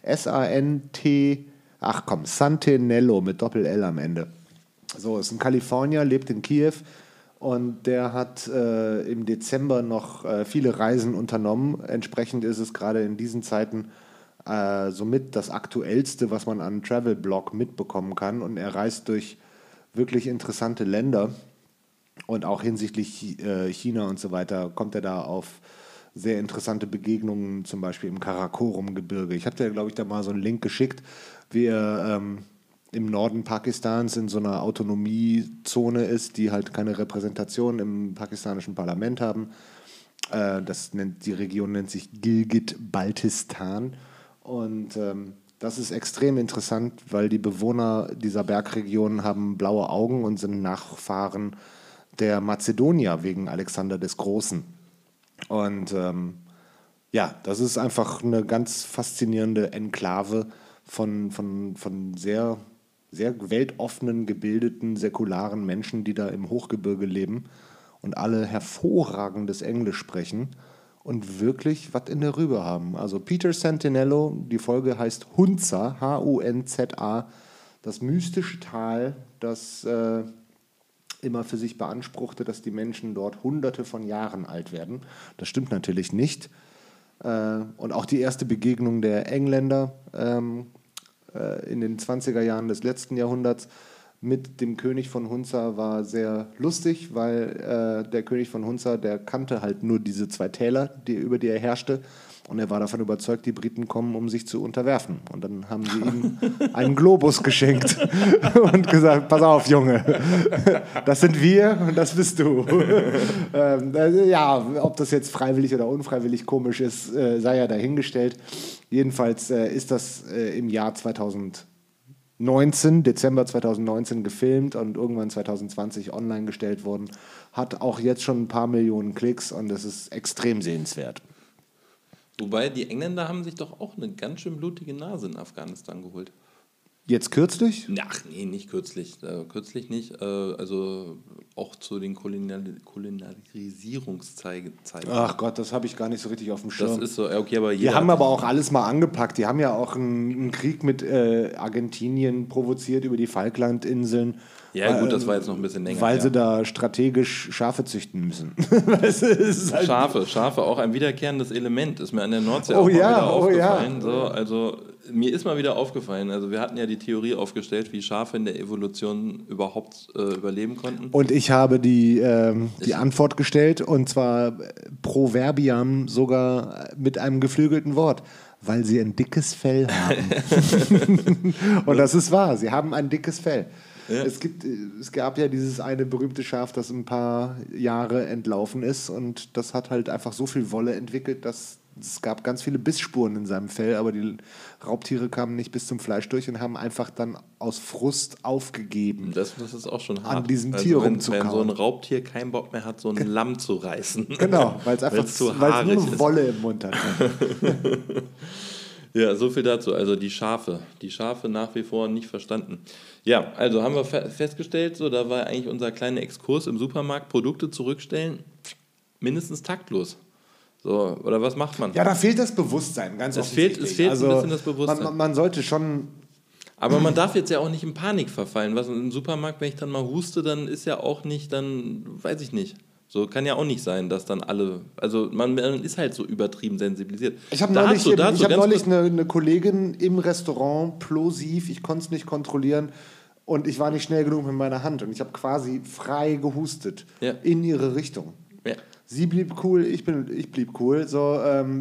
Santinello mit Doppel-L am Ende. So, ist ein Kalifornier, lebt in Kiew und der hat im Dezember noch viele Reisen unternommen. Entsprechend ist es gerade in diesen Zeiten somit das Aktuellste, was man an Travel-Blog mitbekommen kann. Und er reist durch wirklich interessante Länder und auch hinsichtlich China und so weiter kommt er da auf sehr interessante Begegnungen, zum Beispiel im Karakorum-Gebirge. Ich habe dir, glaube ich, da mal so einen Link geschickt, wie er im Norden Pakistans in so einer Autonomiezone ist, die halt keine Repräsentation im pakistanischen Parlament haben. Die Region nennt sich Gilgit-Baltistan. Und das ist extrem interessant, weil die Bewohner dieser Bergregion haben blaue Augen und sind Nachfahren der Mazedonier wegen Alexander des Großen. Und das ist einfach eine ganz faszinierende Enklave von sehr, sehr weltoffenen, gebildeten, säkularen Menschen, die da im Hochgebirge leben und alle hervorragendes Englisch sprechen und wirklich was in der Rübe haben. Also Peter Santinello, die Folge heißt Hunza, Hunza, das mystische Tal, das immer für sich beanspruchte, dass die Menschen dort Hunderte von Jahren alt werden. Das stimmt natürlich nicht. Und auch die erste Begegnung der Engländer in den 20er Jahren des letzten Jahrhunderts mit dem König von Hunza war sehr lustig, weil der König von Hunza, der kannte halt nur diese 2 Täler, über die er herrschte. Und er war davon überzeugt, die Briten kommen, um sich zu unterwerfen. Und dann haben sie ihm einen Globus geschenkt und gesagt, pass auf, Junge, das sind wir und das bist du. Ja, ob das jetzt freiwillig oder unfreiwillig komisch ist, sei ja dahingestellt. Jedenfalls ist das im Jahr 2019, Dezember 2019 gefilmt und irgendwann 2020 online gestellt worden. Hat auch jetzt schon ein paar Millionen Klicks und das ist extrem sehenswert. Wobei, die Engländer haben sich doch auch eine ganz schön blutige Nase in Afghanistan geholt. Jetzt kürzlich? Ach nee, nicht kürzlich. Kürzlich nicht. Also auch zu den Kolonialisierungszeiten. Ach Gott, das habe ich gar nicht so richtig auf dem Schirm. Das ist so, okay, aber die haben aber auch alles mal angepackt. Die haben ja auch einen Krieg mit Argentinien provoziert über die Falklandinseln. Ja gut, das war jetzt noch ein bisschen länger. Weil sie da strategisch Schafe züchten müssen. Halt Schafe, auch ein wiederkehrendes Element, ist mir an der Nordsee auch mal wieder aufgefallen. So, also mir ist mal wieder aufgefallen, also wir hatten ja die Theorie aufgestellt, wie Schafe in der Evolution überhaupt überleben konnten. Und ich habe die Antwort gestellt, und zwar proverbiam sogar mit einem geflügelten Wort. Weil sie ein dickes Fell haben. Und das ist wahr, sie haben ein dickes Fell. Ja. Es gab ja dieses eine berühmte Schaf, das ein paar Jahre entlaufen ist, und das hat halt einfach so viel Wolle entwickelt, dass es gab ganz viele Bissspuren in seinem Fell, aber die Raubtiere kamen nicht bis zum Fleisch durch und haben einfach dann aus Frust aufgegeben. Das ist auch schon hart. An diesem Tier rumzukauen. Wenn so ein Raubtier keinen Bock mehr hat, so ein Lamm zu reißen. Genau, weil es nur Wolle im Mund hat. Ja, so viel dazu. Also die Schafe nach wie vor nicht verstanden. Ja, also haben wir festgestellt, so da war eigentlich unser kleiner Exkurs im Supermarkt, Produkte zurückstellen, mindestens taktlos. So, oder was macht man? Ja, da fehlt das Bewusstsein, ganz offensichtlich. Es fehlt also, ein bisschen das Bewusstsein. Man sollte schon... Aber man darf jetzt ja auch nicht in Panik verfallen. Was im Supermarkt, wenn ich dann mal huste, dann ist ja auch nicht, dann weiß ich nicht. So kann ja auch nicht sein, dass dann alle, also man ist halt so übertrieben sensibilisiert. Ich habe neulich eine Kollegin im Restaurant plosiv, ich konnte es nicht kontrollieren und ich war nicht schnell genug mit meiner Hand und ich habe quasi frei gehustet in ihre Richtung. Ja. Sie blieb cool, ich blieb cool. So,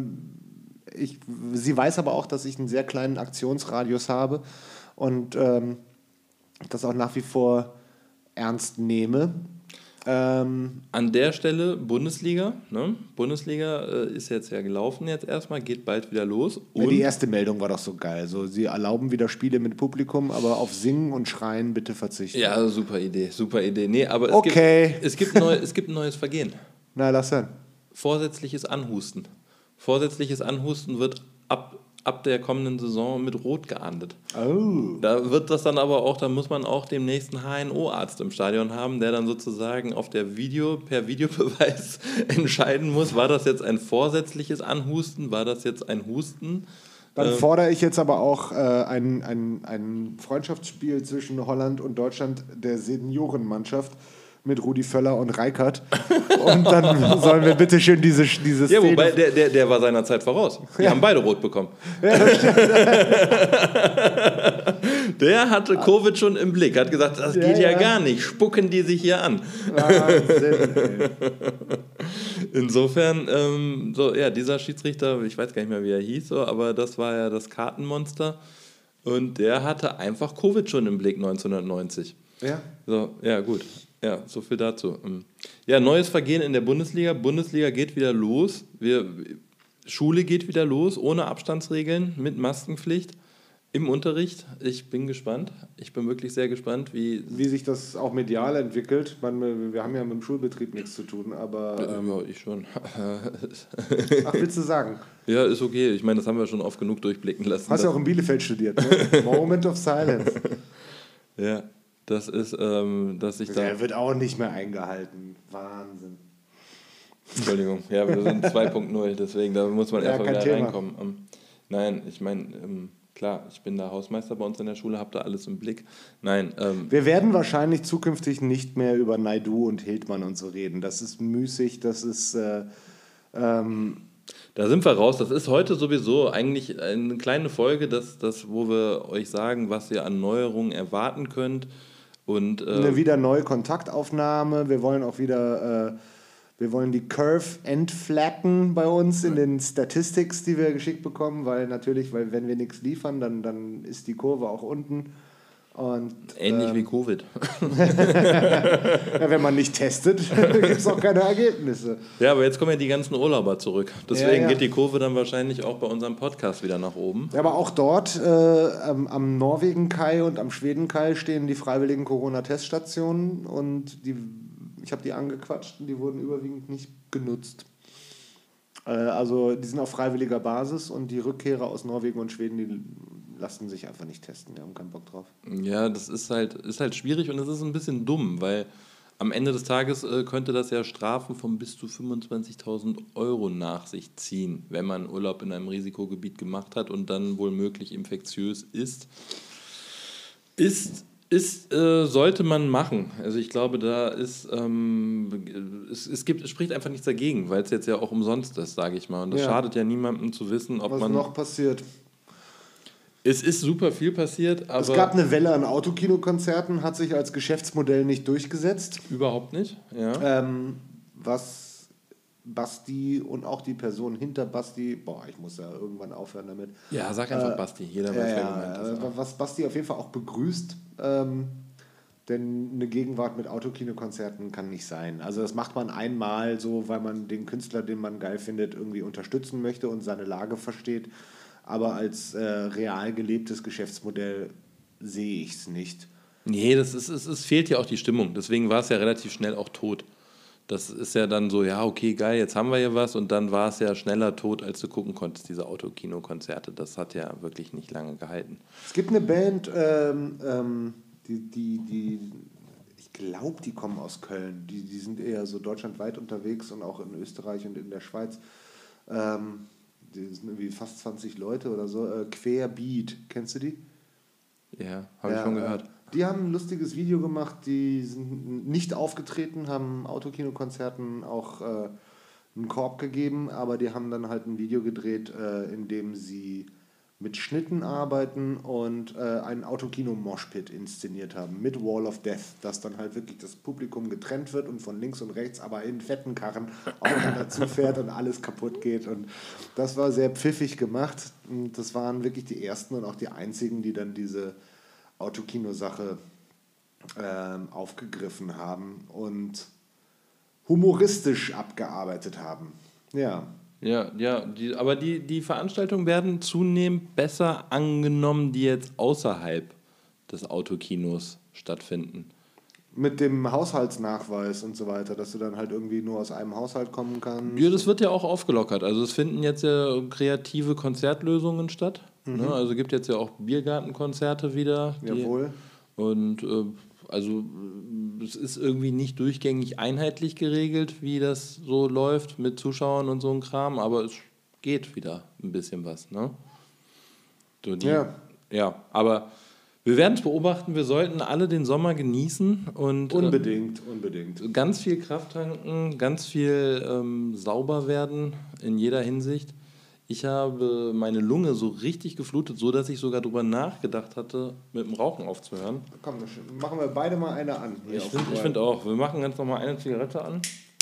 sie weiß aber auch, dass ich einen sehr kleinen Aktionsradius habe und das auch nach wie vor ernst nehme. An der Stelle Bundesliga. Ne? Bundesliga ist jetzt ja gelaufen jetzt erstmal, geht bald wieder los. Und die erste Meldung war doch so geil. So, sie erlauben wieder Spiele mit Publikum, aber auf Singen und Schreien bitte verzichten. Ja, super Idee. Nee, aber es gibt ein neues Vergehen. Na, lass hören. Vorsätzliches Anhusten. Vorsätzliches Anhusten wird ab der kommenden Saison mit Rot geahndet. Oh. Da wird das dann aber auch, da muss man auch demnächst einen HNO-Arzt im Stadion haben, der dann sozusagen auf der per Videobeweis entscheiden muss, war das jetzt ein vorsätzliches Anhusten, war das jetzt ein Husten? Dann fordere ich jetzt aber auch ein Freundschaftsspiel zwischen Holland und Deutschland der Seniorenmannschaft mit Rudi Völler und Rijkaard. Und dann sollen wir bitte schön diese Szene... Ja, wobei, der war seiner Zeit voraus. Die haben beide rot bekommen. Ja, der hatte Covid schon im Blick, hat gesagt, das geht ja gar nicht, spucken die sich hier an. Wahnsinn, ey. Insofern, dieser Schiedsrichter, ich weiß gar nicht mehr, wie er hieß, aber das war ja das Kartenmonster. Und der hatte einfach Covid schon im Blick 1990. Ja. So, ja, gut. Ja, so viel dazu. Ja, neues Vergehen in der Bundesliga. Bundesliga geht wieder los. Schule geht wieder los, ohne Abstandsregeln, mit Maskenpflicht im Unterricht. Ich bin gespannt. Ich bin wirklich sehr gespannt, wie sich das auch medial entwickelt. Wir haben ja mit dem Schulbetrieb nichts zu tun, aber... ja, ich schon. Ach, willst du sagen? Ja, ist okay. Ich meine, das haben wir schon oft genug durchblicken lassen. Hast du auch in Bielefeld studiert, ne? Moment of Silence. Ja. Das ist, dass ich da... Der wird auch nicht mehr eingehalten. Wahnsinn. Entschuldigung, ja, wir sind 2.0, deswegen, da muss man erstmal wieder reinkommen. Nein, ich meine, klar, ich bin da Hausmeister bei uns in der Schule, habe da alles im Blick. Nein. Wir werden wahrscheinlich zukünftig nicht mehr über Naidu und Hildmann und so reden. Das ist müßig, das ist... Da sind wir raus. Das ist heute sowieso eigentlich eine kleine Folge, wo wir euch sagen, was ihr an Neuerungen erwarten könnt. Und, eine wieder neue Kontaktaufnahme. Wir wollen auch wieder Wir wollen die Curve entflatten bei uns in den Statistics, die wir geschickt bekommen, weil wenn wir nichts liefern, dann ist die Kurve auch unten. Und, ähnlich wie Covid. ja, wenn man nicht testet, gibt es auch keine Ergebnisse. Ja, aber jetzt kommen ja die ganzen Urlauber zurück. Deswegen geht die Kurve dann wahrscheinlich auch bei unserem Podcast wieder nach oben. Ja, aber auch dort am Norwegen-Kai und am Schweden-Kai stehen die freiwilligen Corona-Teststationen und ich habe die angequatscht und die wurden überwiegend nicht genutzt. Also die sind auf freiwilliger Basis und die Rückkehrer aus Norwegen und Schweden, die lassen sich einfach nicht testen, die haben keinen Bock drauf. Ja, das ist halt schwierig und es ist ein bisschen dumm, weil am Ende des Tages könnte das ja Strafen von bis zu 25.000 Euro nach sich ziehen, wenn man Urlaub in einem Risikogebiet gemacht hat und dann wohl möglich infektiös ist. Sollte man machen. Also ich glaube, da ist es spricht einfach nichts dagegen, weil es jetzt ja auch umsonst ist, sage ich mal. Und das schadet ja niemandem zu wissen, ob was noch passiert. Es ist super viel passiert, aber... Es gab eine Welle an Autokinokonzerten, hat sich als Geschäftsmodell nicht durchgesetzt. Überhaupt nicht, ja. Was Basti und auch die Person hinter Basti, ich muss ja irgendwann aufhören damit. Ja, sag einfach Basti, jeder weiß, wer gemeint ist. Was Basti auf jeden Fall auch begrüßt, denn eine Gegenwart mit Autokinokonzerten kann nicht sein. Also das macht man einmal so, weil man den Künstler, den man geil findet, irgendwie unterstützen möchte und seine Lage versteht. Aber als real gelebtes Geschäftsmodell sehe ich es nicht. Nee, es fehlt ja auch die Stimmung. Deswegen war es ja relativ schnell auch tot. Das ist ja dann so, ja, okay, geil, jetzt haben wir hier was. Und dann war es ja schneller tot, als du gucken konntest, diese Autokino-Konzerte. Das hat ja wirklich nicht lange gehalten. Es gibt eine Band, ich glaube, die kommen aus Köln. Die sind eher so deutschlandweit unterwegs und auch in Österreich und in der Schweiz. Die sind irgendwie fast 20 Leute oder so. Querbeat, kennst du die? Ja, habe ich schon gehört. Die haben ein lustiges Video gemacht, die sind nicht aufgetreten, haben Autokinokonzerten auch einen Korb gegeben, aber die haben dann halt ein Video gedreht, in dem sie mit Schnitten arbeiten und einen Autokino-Moshpit inszeniert haben mit Wall of Death, dass dann halt wirklich das Publikum getrennt wird und von links und rechts, aber in fetten Karren aufeinander zufährt und alles kaputt geht. Und das war sehr pfiffig gemacht. Und das waren wirklich die ersten und auch die einzigen, die dann diese Autokino-Sache aufgegriffen haben und humoristisch abgearbeitet haben. Ja. Ja, aber die Veranstaltungen werden zunehmend besser angenommen, die jetzt außerhalb des Autokinos stattfinden. Mit dem Haushaltsnachweis und so weiter, dass du dann halt irgendwie nur aus einem Haushalt kommen kannst. Ja, das wird ja auch aufgelockert. Also es finden jetzt ja kreative Konzertlösungen statt. Ne? Also gibt jetzt ja auch Biergartenkonzerte wieder. Jawohl. Und also es ist irgendwie nicht durchgängig einheitlich geregelt, wie das so läuft mit Zuschauern und so ein Kram, aber es geht wieder ein bisschen was. Ne? So ja, aber wir werden es beobachten, wir sollten alle den Sommer genießen. Und, unbedingt. Ganz viel Kraft tanken, ganz viel sauber werden in jeder Hinsicht. Ich habe meine Lunge so richtig geflutet, so dass ich sogar darüber nachgedacht hatte, mit dem Rauchen aufzuhören. Komm, machen wir beide mal eine an. Ich finde auch. Wir machen ganz nochmal eine Zigarette an.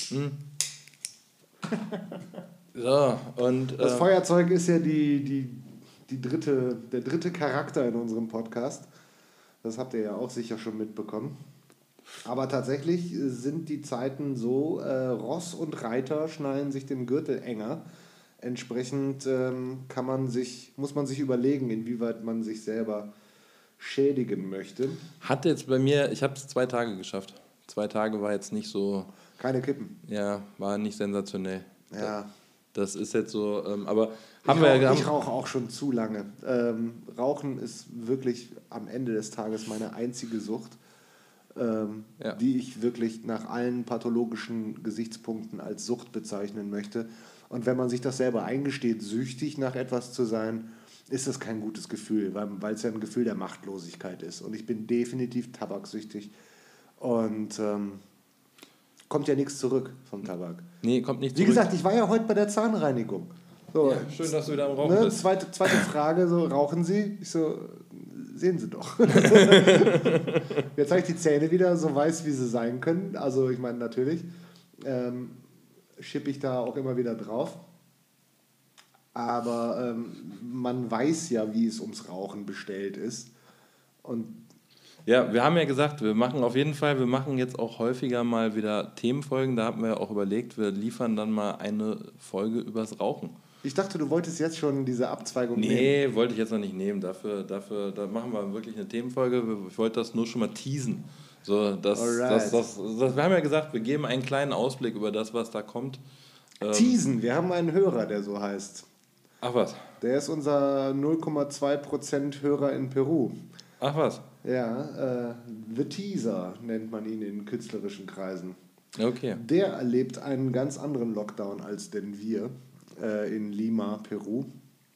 So, und das Feuerzeug ist ja der dritte Charakter in unserem Podcast. Das habt ihr ja auch sicher schon mitbekommen. Aber tatsächlich sind die Zeiten so, Ross und Reiter schnallen sich den Gürtel enger. Entsprechend muss man sich überlegen, inwieweit man sich selber schädigen möchte. Hat jetzt bei mir, ich habe es 2 Tage geschafft. 2 Tage war jetzt nicht so... Keine Kippen. Ja, war nicht sensationell. Ja. Das ist jetzt so, aber ich rauche auch schon zu lange. Rauchen ist wirklich am Ende des Tages meine einzige Sucht, die ich wirklich nach allen pathologischen Gesichtspunkten als Sucht bezeichnen möchte. Und wenn man sich das selber eingesteht, süchtig nach etwas zu sein, ist das kein gutes Gefühl, weil es ja ein Gefühl der Machtlosigkeit ist. Und ich bin definitiv tabaksüchtig. Und kommt ja nichts zurück vom Tabak. Nee, kommt nicht zurück. Wie gesagt, ich war ja heute bei der Zahnreinigung. So, ja, schön, dass du wieder am Rauchen bist. Zweite Frage, so, rauchen Sie? Ich so, sehen Sie doch. Jetzt habe ich die Zähne wieder so weiß, wie sie sein können. Also ich meine natürlich. schippe ich da auch immer wieder drauf. Aber man weiß ja, wie es ums Rauchen bestellt ist. Und ja, wir haben ja gesagt, wir machen jetzt auch häufiger mal wieder Themenfolgen. Da haben wir auch überlegt, wir liefern dann mal eine Folge übers Rauchen. ich dachte, du wolltest jetzt schon diese Abzweigung nehmen. Nee, wollte ich jetzt noch nicht nehmen. Da machen wir wirklich eine Themenfolge. Ich wollte das nur schon mal teasen. So, wir haben ja gesagt, wir geben einen kleinen Ausblick über das, was da kommt. Teasen, wir haben einen Hörer, der so heißt. Ach was? Der ist unser 0,2% Hörer in Peru. Ach was? Ja, The Teaser nennt man ihn in künstlerischen Kreisen. Okay. Der erlebt einen ganz anderen Lockdown als denn wir in Lima, Peru.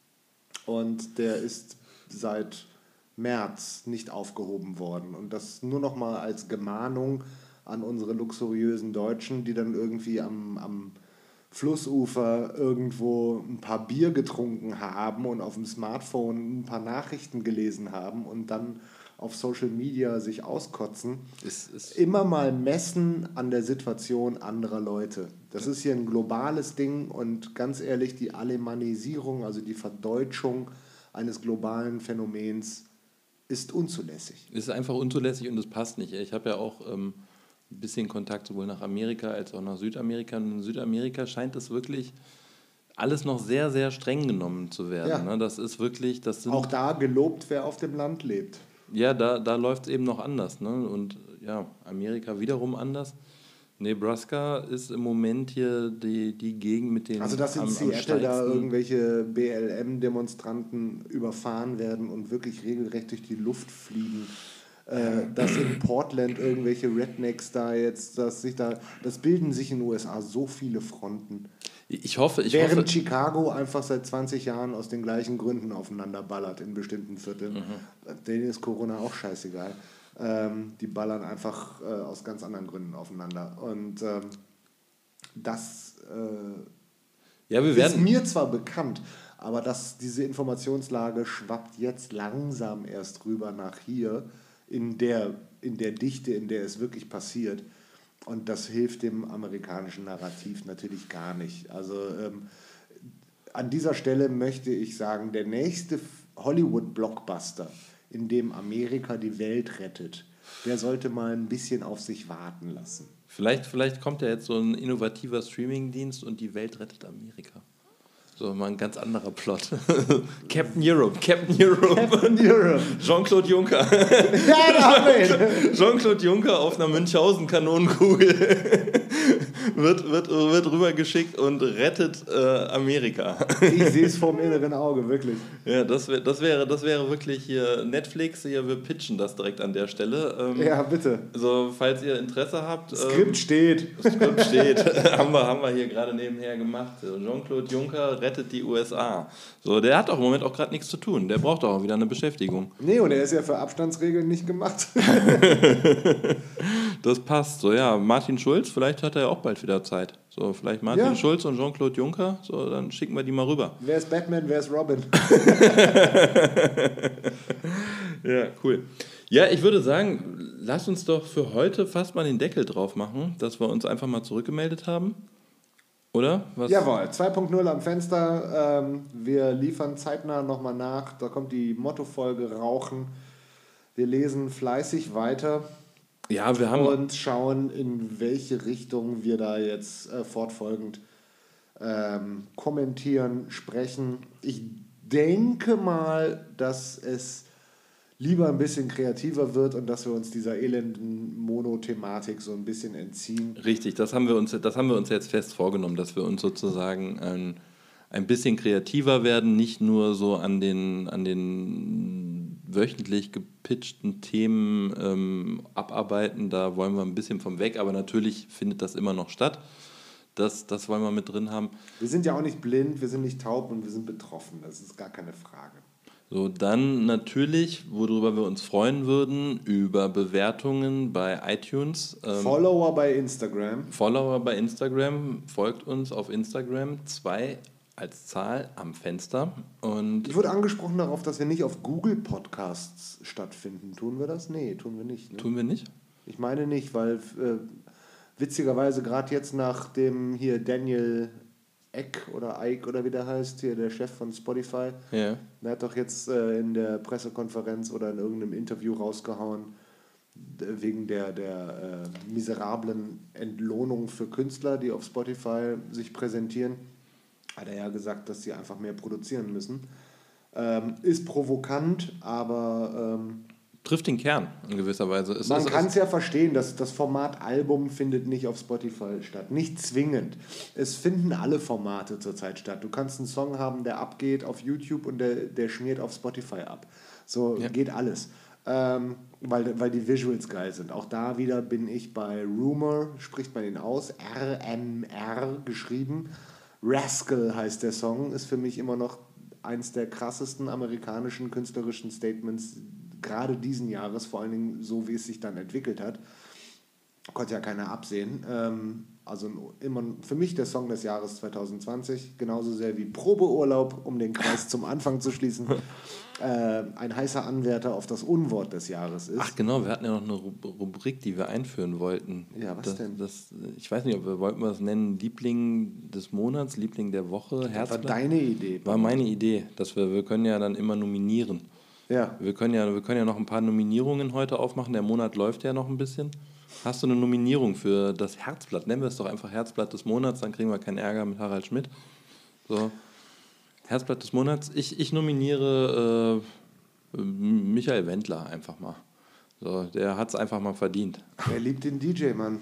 Und der ist seit März nicht aufgehoben worden. Und das nur noch mal als Gemahnung an unsere luxuriösen Deutschen, die dann irgendwie am Flussufer irgendwo ein paar Bier getrunken haben und auf dem Smartphone ein paar Nachrichten gelesen haben und dann auf Social Media sich auskotzen. Immer mal messen an der Situation anderer Leute. Das ist hier ein globales Ding und ganz ehrlich, die Alemannisierung, also die Verdeutschung eines globalen Phänomens ist unzulässig. Es ist einfach unzulässig und es passt nicht. Ich habe ja auch ein bisschen Kontakt sowohl nach Amerika als auch nach Südamerika. Und in Südamerika scheint es wirklich alles noch sehr, sehr streng genommen zu werden. Ja. Ne? Das ist wirklich, auch da gelobt, wer auf dem Land lebt. Ja, da läuft es eben noch anders. Ne? Und ja, Amerika wiederum anders. Nebraska ist im Moment hier die Gegend mit den Also dass in Seattle da irgendwelche BLM-Demonstranten überfahren werden und wirklich regelrecht durch die Luft fliegen. Dass in Portland irgendwelche Rednecks da jetzt, das bilden sich in den USA so viele Fronten. Während Chicago einfach seit 20 Jahren aus den gleichen Gründen aufeinander ballert in bestimmten Vierteln. Denen ist Corona auch scheißegal. Die ballern einfach aus ganz anderen Gründen aufeinander. Und das ist mir zwar bekannt, aber diese Informationslage schwappt jetzt langsam erst rüber nach hier, in der Dichte, in der es wirklich passiert. Und das hilft dem amerikanischen Narrativ natürlich gar nicht. Also an dieser Stelle möchte ich sagen, der nächste Hollywood-Blockbuster, in dem Amerika die Welt rettet, der sollte mal ein bisschen auf sich warten lassen. Vielleicht kommt ja jetzt so ein innovativer Streamingdienst und die Welt rettet Amerika. So mal ein ganz anderer Plot. Captain Europe. Jean-Claude Juncker. Ja, da haben wir ihn. Jean-Claude Juncker auf einer Münchhausen-Kanonenkugel wird rübergeschicickt und rettet Amerika. Ich sehe es vom inneren Auge, wirklich. Ja, das wäre wirklich hier Netflix. Hier, wir pitchen das direkt an der Stelle. Ja, bitte. Also, falls ihr Interesse habt. Skript steht. haben wir hier gerade nebenher gemacht. Jean-Claude Juncker rettet die USA. So, der hat auch im Moment auch gerade nichts zu tun. Der braucht auch wieder eine Beschäftigung. Nee, und er ist ja für Abstandsregeln nicht gemacht. Das passt. So, ja, Martin Schulz, vielleicht hat er ja auch bald wieder Zeit. So, vielleicht Martin Schulz und Jean-Claude Juncker. So, dann schicken wir die mal rüber. Wer ist Batman, wer ist Robin? Ja, cool. Ja, ich würde sagen, lass uns doch für heute fast mal den Deckel drauf machen, dass wir uns einfach mal zurückgemeldet haben. Oder? Jawohl, 2.0 am Fenster. Wir liefern zeitnah nochmal nach. Da kommt die Mottofolge Rauchen. Wir lesen fleißig weiter. Ja, und schauen, in welche Richtung wir da jetzt fortfolgend kommentieren, sprechen. Ich denke mal, dass es lieber ein bisschen kreativer wird und dass wir uns dieser elenden Monothematik so ein bisschen entziehen. Richtig, das haben wir uns jetzt fest vorgenommen, dass wir uns sozusagen ein bisschen kreativer werden, nicht nur so an den wöchentlich gepitchten Themen abarbeiten, da wollen wir ein bisschen vom weg, aber natürlich findet das immer noch statt. Das wollen wir mit drin haben. Wir sind ja auch nicht blind, wir sind nicht taub und wir sind betroffen, das ist gar keine Frage. So, dann natürlich, worüber wir uns freuen würden, über Bewertungen bei iTunes. Follower bei Instagram, folgt uns auf Instagram, 2 als Zahl am Fenster. Und ich wurde angesprochen darauf, dass wir nicht auf Google Podcasts stattfinden. Tun wir das? Nee, tun wir nicht. Ne? Tun wir nicht? Ich meine nicht, weil Witzigerweise gerade jetzt nach dem hier Daniel Ek oder Ike oder wie der heißt, hier der Chef von Spotify, Ja. der hat doch jetzt in der Pressekonferenz oder in irgendeinem Interview rausgehauen, wegen der miserablen Entlohnung für Künstler, die auf Spotify sich präsentieren, hat er ja gesagt, dass sie einfach mehr produzieren müssen. Ist provokant, aber Trifft den Kern in gewisser Weise. man kann es ja verstehen, dass das Format Album findet nicht auf Spotify statt. Nicht zwingend. Es finden alle Formate zurzeit statt. Du kannst einen Song haben, der abgeht auf YouTube und der schmiert auf Spotify ab. So geht alles. Weil die Visuals geil sind. Auch da wieder bin ich bei Rumor, spricht man ihn aus, RMR geschrieben. Rascal heißt der Song, ist für mich immer noch eins der krassesten amerikanischen künstlerischen Statements gerade diesen Jahres, vor allen Dingen so, wie es sich dann entwickelt hat. Konnte ja keiner absehen. Also immer für mich der Song des Jahres 2020, genauso sehr wie Probeurlaub, um den Kreis zum Anfang zu schließen, ein heißer Anwärter auf das Unwort des Jahres ist. Ach genau, wir hatten ja noch eine Rubrik, die wir einführen wollten. Ja, was denn? Ich weiß nicht, wollten wir das nennen, Liebling des Monats, Liebling der Woche, Herzblatt? Das war deine Idee. War meine Idee, dass wir können ja dann immer nominieren. Ja. Wir können ja noch ein paar Nominierungen heute aufmachen, der Monat läuft ja noch ein bisschen. Hast du eine Nominierung für das Herzblatt? Nennen wir es doch einfach Herzblatt des Monats, dann kriegen wir keinen Ärger mit Harald Schmidt. So. Herzblatt des Monats. Ich nominiere Michael Wendler einfach mal. So, der hat es einfach mal verdient. Er liebt den DJ, Mann.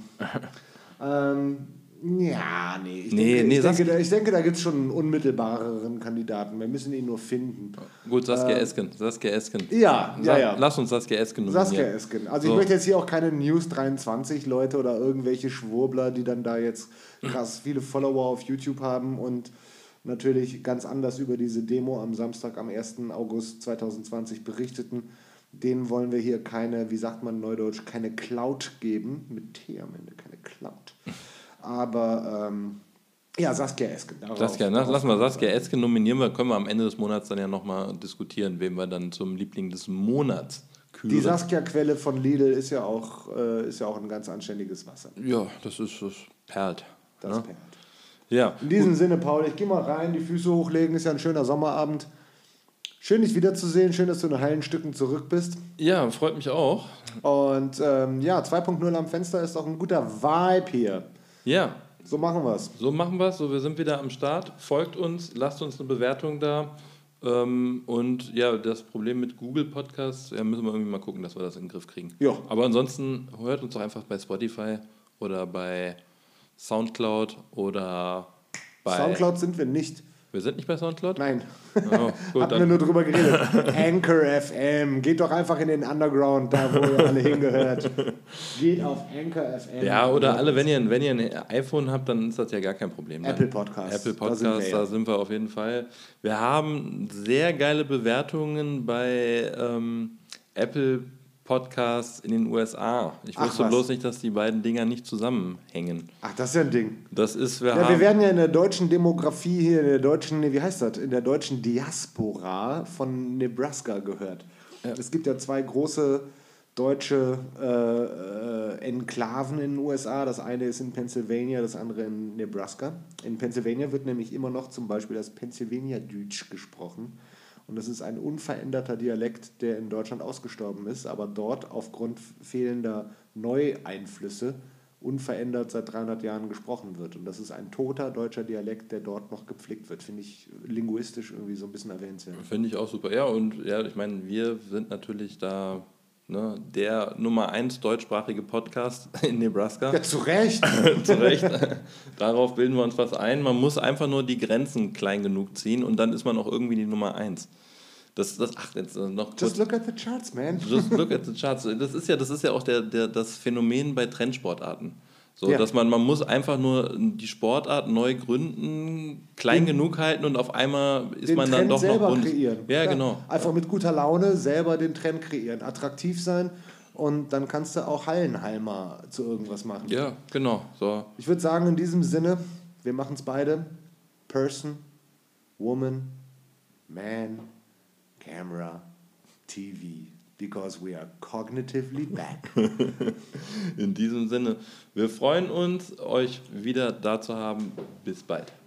Ja, nee. Ich denke, da gibt es schon einen unmittelbareren Kandidaten. Wir müssen ihn nur finden. Gut, Saskia Esken. Ja. Lass uns Saskia Esken nominieren. Saskia Esken. Also ich möchte jetzt hier auch keine News 23 Leute oder irgendwelche Schwurbler, die dann da jetzt krass viele Follower auf YouTube haben und natürlich ganz anders über diese Demo am Samstag, am 1. August 2020 berichteten. Denen wollen wir hier keine, wie sagt man neudeutsch, keine Clout geben. Mit T am Ende, keine Clout. Aber Saskia Esken. Lass mal Saskia Esken nominieren, können wir am Ende des Monats dann ja nochmal diskutieren, wen wir dann zum Liebling des Monats küren. Die Saskia-Quelle von Lidl ist ja auch ein ganz anständiges Wasser. Ja, das perlt. Das perlt. Ja. In diesem Sinne, Paul, ich gehe mal rein, die Füße hochlegen, ist ja ein schöner Sommerabend. Schön, dich wiederzusehen, schön, dass du in heilen Stücken zurück bist. Ja, freut mich auch. Und 2.0 am Fenster ist auch ein guter Vibe hier. Ja. So machen wir es. So, wir sind wieder am Start. Folgt uns, lasst uns eine Bewertung da. Und ja, das Problem mit Google Podcasts, müssen wir irgendwie mal gucken, dass wir das in den Griff kriegen. Ja. Aber ansonsten hört uns doch einfach bei Spotify oder bei Soundcloud oder bei... Soundcloud sind wir nicht. Wir sind nicht bei Soundcloud? Nein. Oh, gut, hatten wir nur drüber geredet. Anchor FM. Geht doch einfach in den Underground, da wo ihr alle hingehört. Geht auf Anchor FM. Ja, oder alle, wenn ihr ein iPhone habt, dann ist das ja gar kein Problem. Apple Podcasts. Da sind wir auf jeden Fall. Wir haben sehr geile Bewertungen bei Apple Podcasts in den USA. Ich wusste bloß nicht, dass die beiden Dinger nicht zusammenhängen. Ach, das ist ja ein Ding. Wir werden ja in der deutschen Demografie hier, in der deutschen Diaspora von Nebraska gehört. Ja. Es gibt ja 2 große deutsche Enklaven in den USA. Das eine ist in Pennsylvania, das andere in Nebraska. In Pennsylvania wird nämlich immer noch zum Beispiel das Pennsylvania-Deutsch gesprochen. Und das ist ein unveränderter Dialekt, der in Deutschland ausgestorben ist, aber dort aufgrund fehlender Neueinflüsse unverändert seit 300 Jahren gesprochen wird. Und das ist ein toter deutscher Dialekt, der dort noch gepflegt wird. Finde ich linguistisch irgendwie so ein bisschen erwähnenswert. Finde ich auch super. Ja, und ja, ich meine, wir sind natürlich da der Nummer 1 deutschsprachige Podcast in Nebraska. Ja, zu Recht. Zu Recht. Darauf bilden wir uns was ein. Man muss einfach nur die Grenzen klein genug ziehen und dann ist man auch irgendwie die Nummer 1. Jetzt noch kurz. Just look at the charts, man. Just look at the charts. Das ist ja auch das Phänomen bei Trendsportarten. So, dass man muss einfach nur die Sportart neu gründen, klein genug halten und auf einmal ist man dann doch noch bunt. Kreieren. Ja, genau. Einfach mit guter Laune selber den Trend kreieren, attraktiv sein und dann kannst du auch Hallenhalmer zu irgendwas machen. Ja, genau. So. Ich würde sagen, in diesem Sinne, wir machen es beide. Person, Woman, Man, Camera, TV, because we are cognitively back. In diesem Sinne, wir freuen uns, euch wieder da zu haben. Bis bald.